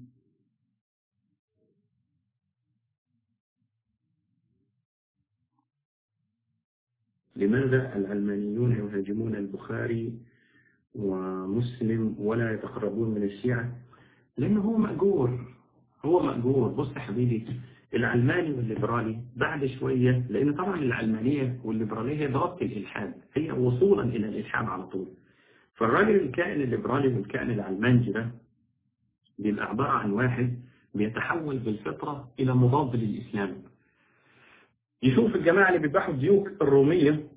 لماذا العلمانيون يهاجمون البخاري ومسلم ولا يتقربون من الشيعة؟ لأنه هو مأجور، هو مأجور. بص يا حبيبي، العلماني والليبرالي بعد شوية، لأن طبعا العلمانية والليبرالية هي ضبط الإلحاد، هي وصولا إلى الإلحاد على طول. فالراجل الكائن الليبرالي والكائن العلماني ده بيبقى عبارة عن واحد بيتحول بالفطرة إلى مضاد للإسلام. يشوف الجماعة اللي بيذبحوا الديوك الرومية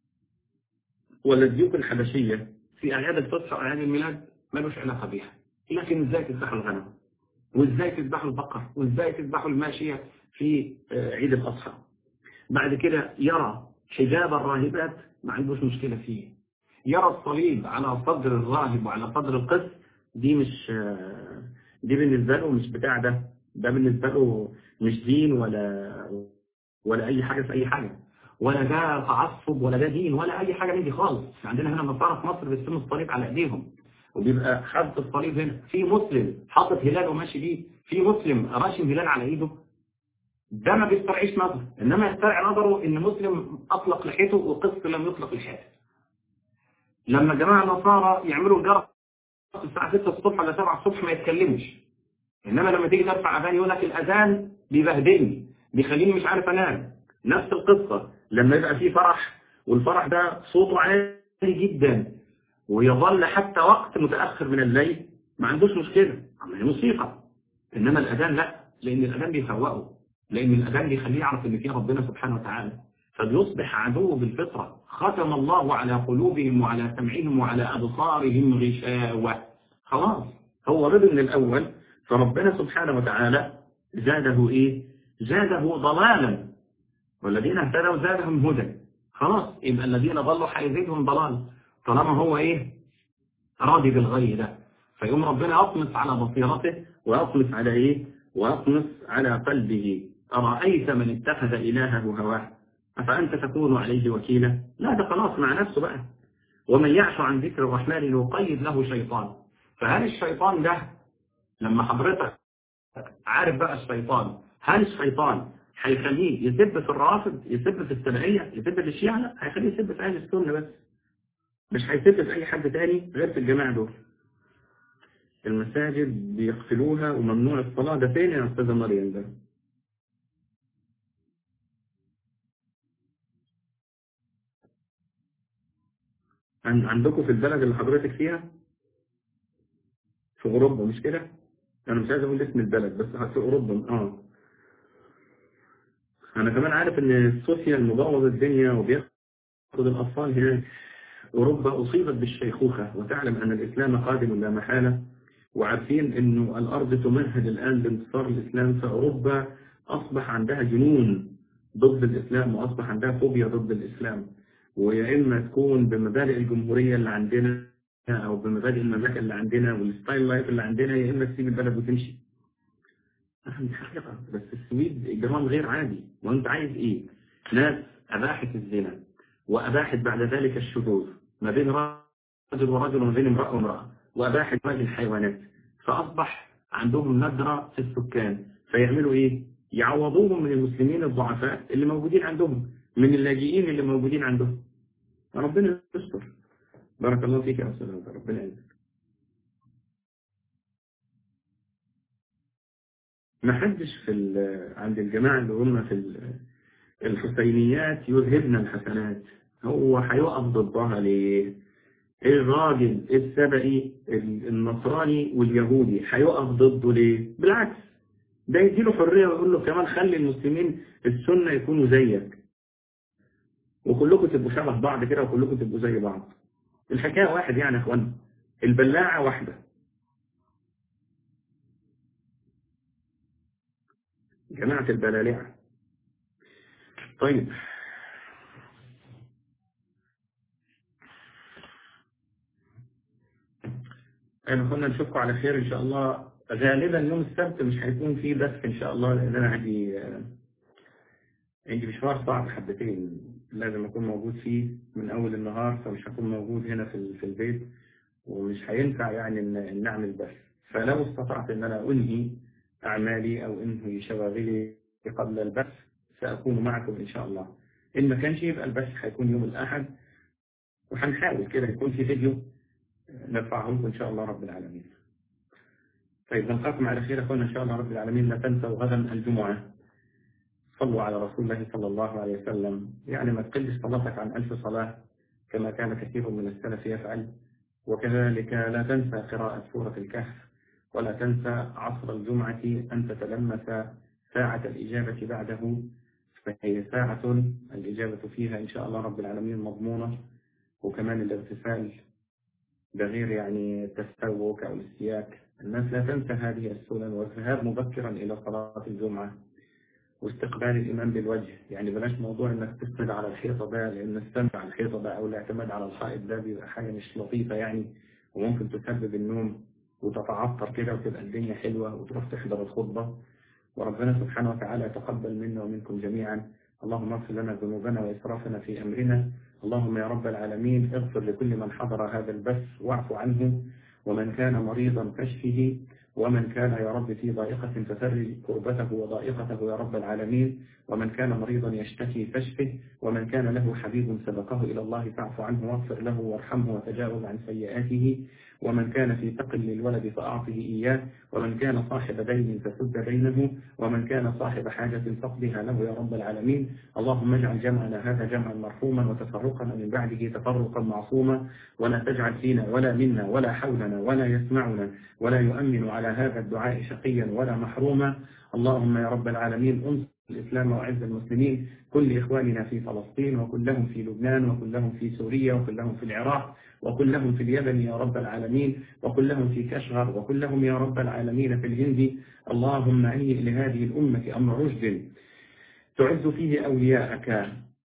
ولا الديوك الحبشية في أعياد الفصح وأعياد الميلاد ملوش علاقة بيها، لكن إزاي تذبحوا الغنم، وإزاي تذبحوا البقر، وإزاي تذبحوا الماشية في عيد الأضحى. بعد كده يرى حجاب الراهبات ما عندوش مشكلة فيه، يرى الصليب على صدر الراهب وعلى صدر القس، دي مش دي بالنسبة له مش بتاع ده، ده بالنسبة له مش دين ولا ولا أي حاجة في أي حاجة، ولا ده تعصب ولا ده دين ولا أي حاجة من دي خالص. عندنا هنا النصارى في مصر بيرسموا الصليب على إيديهم وبيبقى حاطط الصليب هنا، في مسلم حاطط هلال وماشي بيه، في مسلم راشم هلال على إيده، ده ما بيسترعيش نظر. إنما يسترعي نظره إن مسلم أطلق لحيته وقس لم يطلق لحيته. لما جماعة النصارى يعملوا الجرس الساعة ستة الصبح ولا سبعة الصبح ما يتكلمش، إنما لما تيجي ترفع أذان يقول لك الأذان بيبهدلني بيخليني مش عارف أنام. نفس القصة لما يبقى فيه فرح والفرح ده صوته عالي جدا ويظل حتى وقت متأخر من الليل ما عندوش مشكلة، هي موسيقى. إنما الأذان لا، لأن الأذان بيفوقه، لأن الأذان بيخليه يعرف إن فيه ربنا سبحانه وتعالى، فبيصبح عدو بالفطرة. ختم الله على قلوبهم وعلى سمعهم وعلى أبصارهم غشاوة. خلاص هو رضي من الأول، فربنا سبحانه وتعالى زاده إيه؟ زاده ضلالا، والذين اهتدوا زادهم هدى. خلاص يبقى الذين ضلوا هيزيدهم ضلال طالما هو إيه؟ راضي بالغي ده. فيقوم ربنا يطمس على بصيرته ويطمس على إيه؟ ويطمس على قلبه. أرأيت من اتخذ إلهه هواه أفأنت تكون عليه وكيلا؟ لا، ده خلاص مع نفسه بقى. ومن يعش عن ذكر الرحمن نقيد له شيطان. فهل الشيطان ده لما حضرتك عارف بقى الشيطان، هل الشيطان هيخليه يسب في الرافض، يسب في السبعية، يسب في الشيعة؟ لا، هيخليه يسب في أهل السنة بس، مش هيسب في أي حد تاني غير في الجماعة دول. المساجد بيقفلوها وممنوع الصلاة، ده فين يا أستاذة مريم ده؟ عندكم في البلد اللي حضرتك فيها في أوروبا مش كده؟ أنا مش عايز أقول اسم البلد بس في أوروبا. آه أنا كمان عارف إن السوسيال مبوظ الدنيا وبياخد الأطفال هناك. أوروبا أصيبت بالشيخوخة، وتعلم أن الإسلام قادم لا محالة، وعارفين إنه الأرض تمهد الآن بانتصار الإسلام. فأوروبا أصبح عندها جنون ضد الإسلام، وأصبح عندها فوبيا ضد الإسلام. ويا إما تكون بمبادئ الجمهورية اللي عندنا أو بمبادئ المملكة اللي عندنا والستايل لايف اللي عندنا، يا إما تسيب البلد وتمشي. دي حقيقة. بس السويد إجرام غير عادي. وأنت عايز إيه؟ ناس أباحت الزنا وأباحت بعد ذلك الشذوذ ما بين رجل ورجل وما بين امرأة وامرأة، وأباحت باقي الحيوانات، فأصبح عندهم ندرة في السكان. فيعملوا إيه؟ يعوضوهم من المسلمين الضعفاء اللي موجودين عندهم، من اللاجئين اللي موجودين عندهم. ربنا يستر. بارك الله فيك يا أستاذ، ربنا يعزك. ما حدش في عند الجماعة اللي هم في الحسينيات يذهبن الحسنات. هو هيقف ضدها ليه؟ الراجل السبئي النصراني واليهودي هيقف ضده ليه؟ بالعكس، ده يديله حرية ويقول له كمان خلي المسلمين السنة يكونوا زيك وكلكم تبقوا شبه بعض كده وكلكم تبقوا زي بعض. الحكاية واحد يعني يا اخوانا، البلاعة واحدة. جماعة البلالعة. طيب احنا كنا نشوفكم على خير ان شاء الله. غالبا يوم السبت مش هيكون فيه بث ان شاء الله، لان انا عندي عندي مشوار صعب حبتين لازم اكون موجود فيه من اول النهار، فمش هكون موجود هنا في في البيت، ومش هينفع يعني ان إن نعمل بث. فلو استطعت ان انا انهي اعمالي او انهي شواغلي قبل البث ساكون معكم ان شاء الله. ان ما كانش يبقى البث هيكون يوم الاحد، وهنحاول كده يكون في فيديو نرفعه لكم ان شاء الله رب العالمين. طيب نلقاكم على خير اخوانا ان شاء الله رب العالمين. لا تنسوا غدا الجمعة صلوا على رسول الله صلى الله عليه وسلم. يعني ما تقلش صلاتك عن ألف صلاة كما كان كثير من السلف يفعل. وكذلك لا تنسى قراءة سورة الكهف، ولا تنسى عصر الجمعة أن تتلمس ساعة الإجابة بعده، فهي ساعة الإجابة فيها إن شاء الله رب العالمين مضمونة. وكمان الاغتسال بغير يعني التسوق أو الاستياك. الناس لا تنسى هذه السنن، والذهاب مبكرا إلى صلاة الجمعة، واستقبال الإمام بالوجه. يعني بلاش موضوع إنك تسند على الحيطة ده، لأن السند على الحيطة ده أو الاعتماد على الحائط ده بيبقى حاجة مش لطيفة يعني، وممكن تسبب النوم وتتعطر كده وتبقى الدنيا حلوة وتروح تحضر الخطبة. وربنا سبحانه وتعالى يتقبل منا ومنكم جميعا. اللهم اغفر لنا ذنوبنا وإسرافنا في أمرنا. اللهم يا رب العالمين اغفر لكل من حضر هذا البث واعف عنه، ومن كان مريضا فاشفه، ومن كان يا رب في ضائقة ففرج كربته وضائقته يا رب العالمين، ومن كان مريضا يشتكي فاشفه، ومن كان له حبيب سبقه إلى الله فاعف عنه واغفر له وارحمه وتجاوز عن سيئاته، ومن كان في ثقل للولد فأعطه إياه، ومن كان صاحب دين فسد دينه، ومن كان صاحب حاجة فاقضها له يا رب العالمين. اللهم اجعل جمعنا هذا جمعا مرحوما، وتفرقنا من بعده تفرقا معصوما، ولا تجعل فينا ولا منا ولا حولنا ولا يسمعنا ولا يؤمن على هذا الدعاء شقيا ولا محروما. اللهم يا رب العالمين انصر الإسلام وأعز المسلمين، كل إخواننا في فلسطين، وكلهم في لبنان، وكلهم في سوريا، وكلهم في العراق، وكلهم في اليمن يا رب العالمين، وكلهم في كشغر، وكلهم يا رب العالمين في الهند. اللهم هيئ لهذه الأمة أمر رشد تعز فيه أولياءك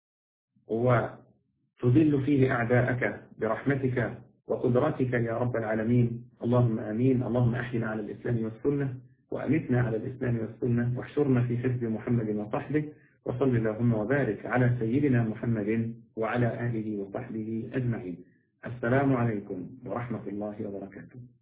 وتذل فيه أعداءك برحمتك وقدرتك يا رب العالمين. اللهم آمين. اللهم أحينا على الإسلام والسنة، وأمتنا على الإسلام والسنة، واحشرنا في حزب محمد وصحبه، وصل اللهم وبارك على سيدنا محمد وعلى آله وصحبه أجمعين. السلام عليكم ورحمة الله وبركاته.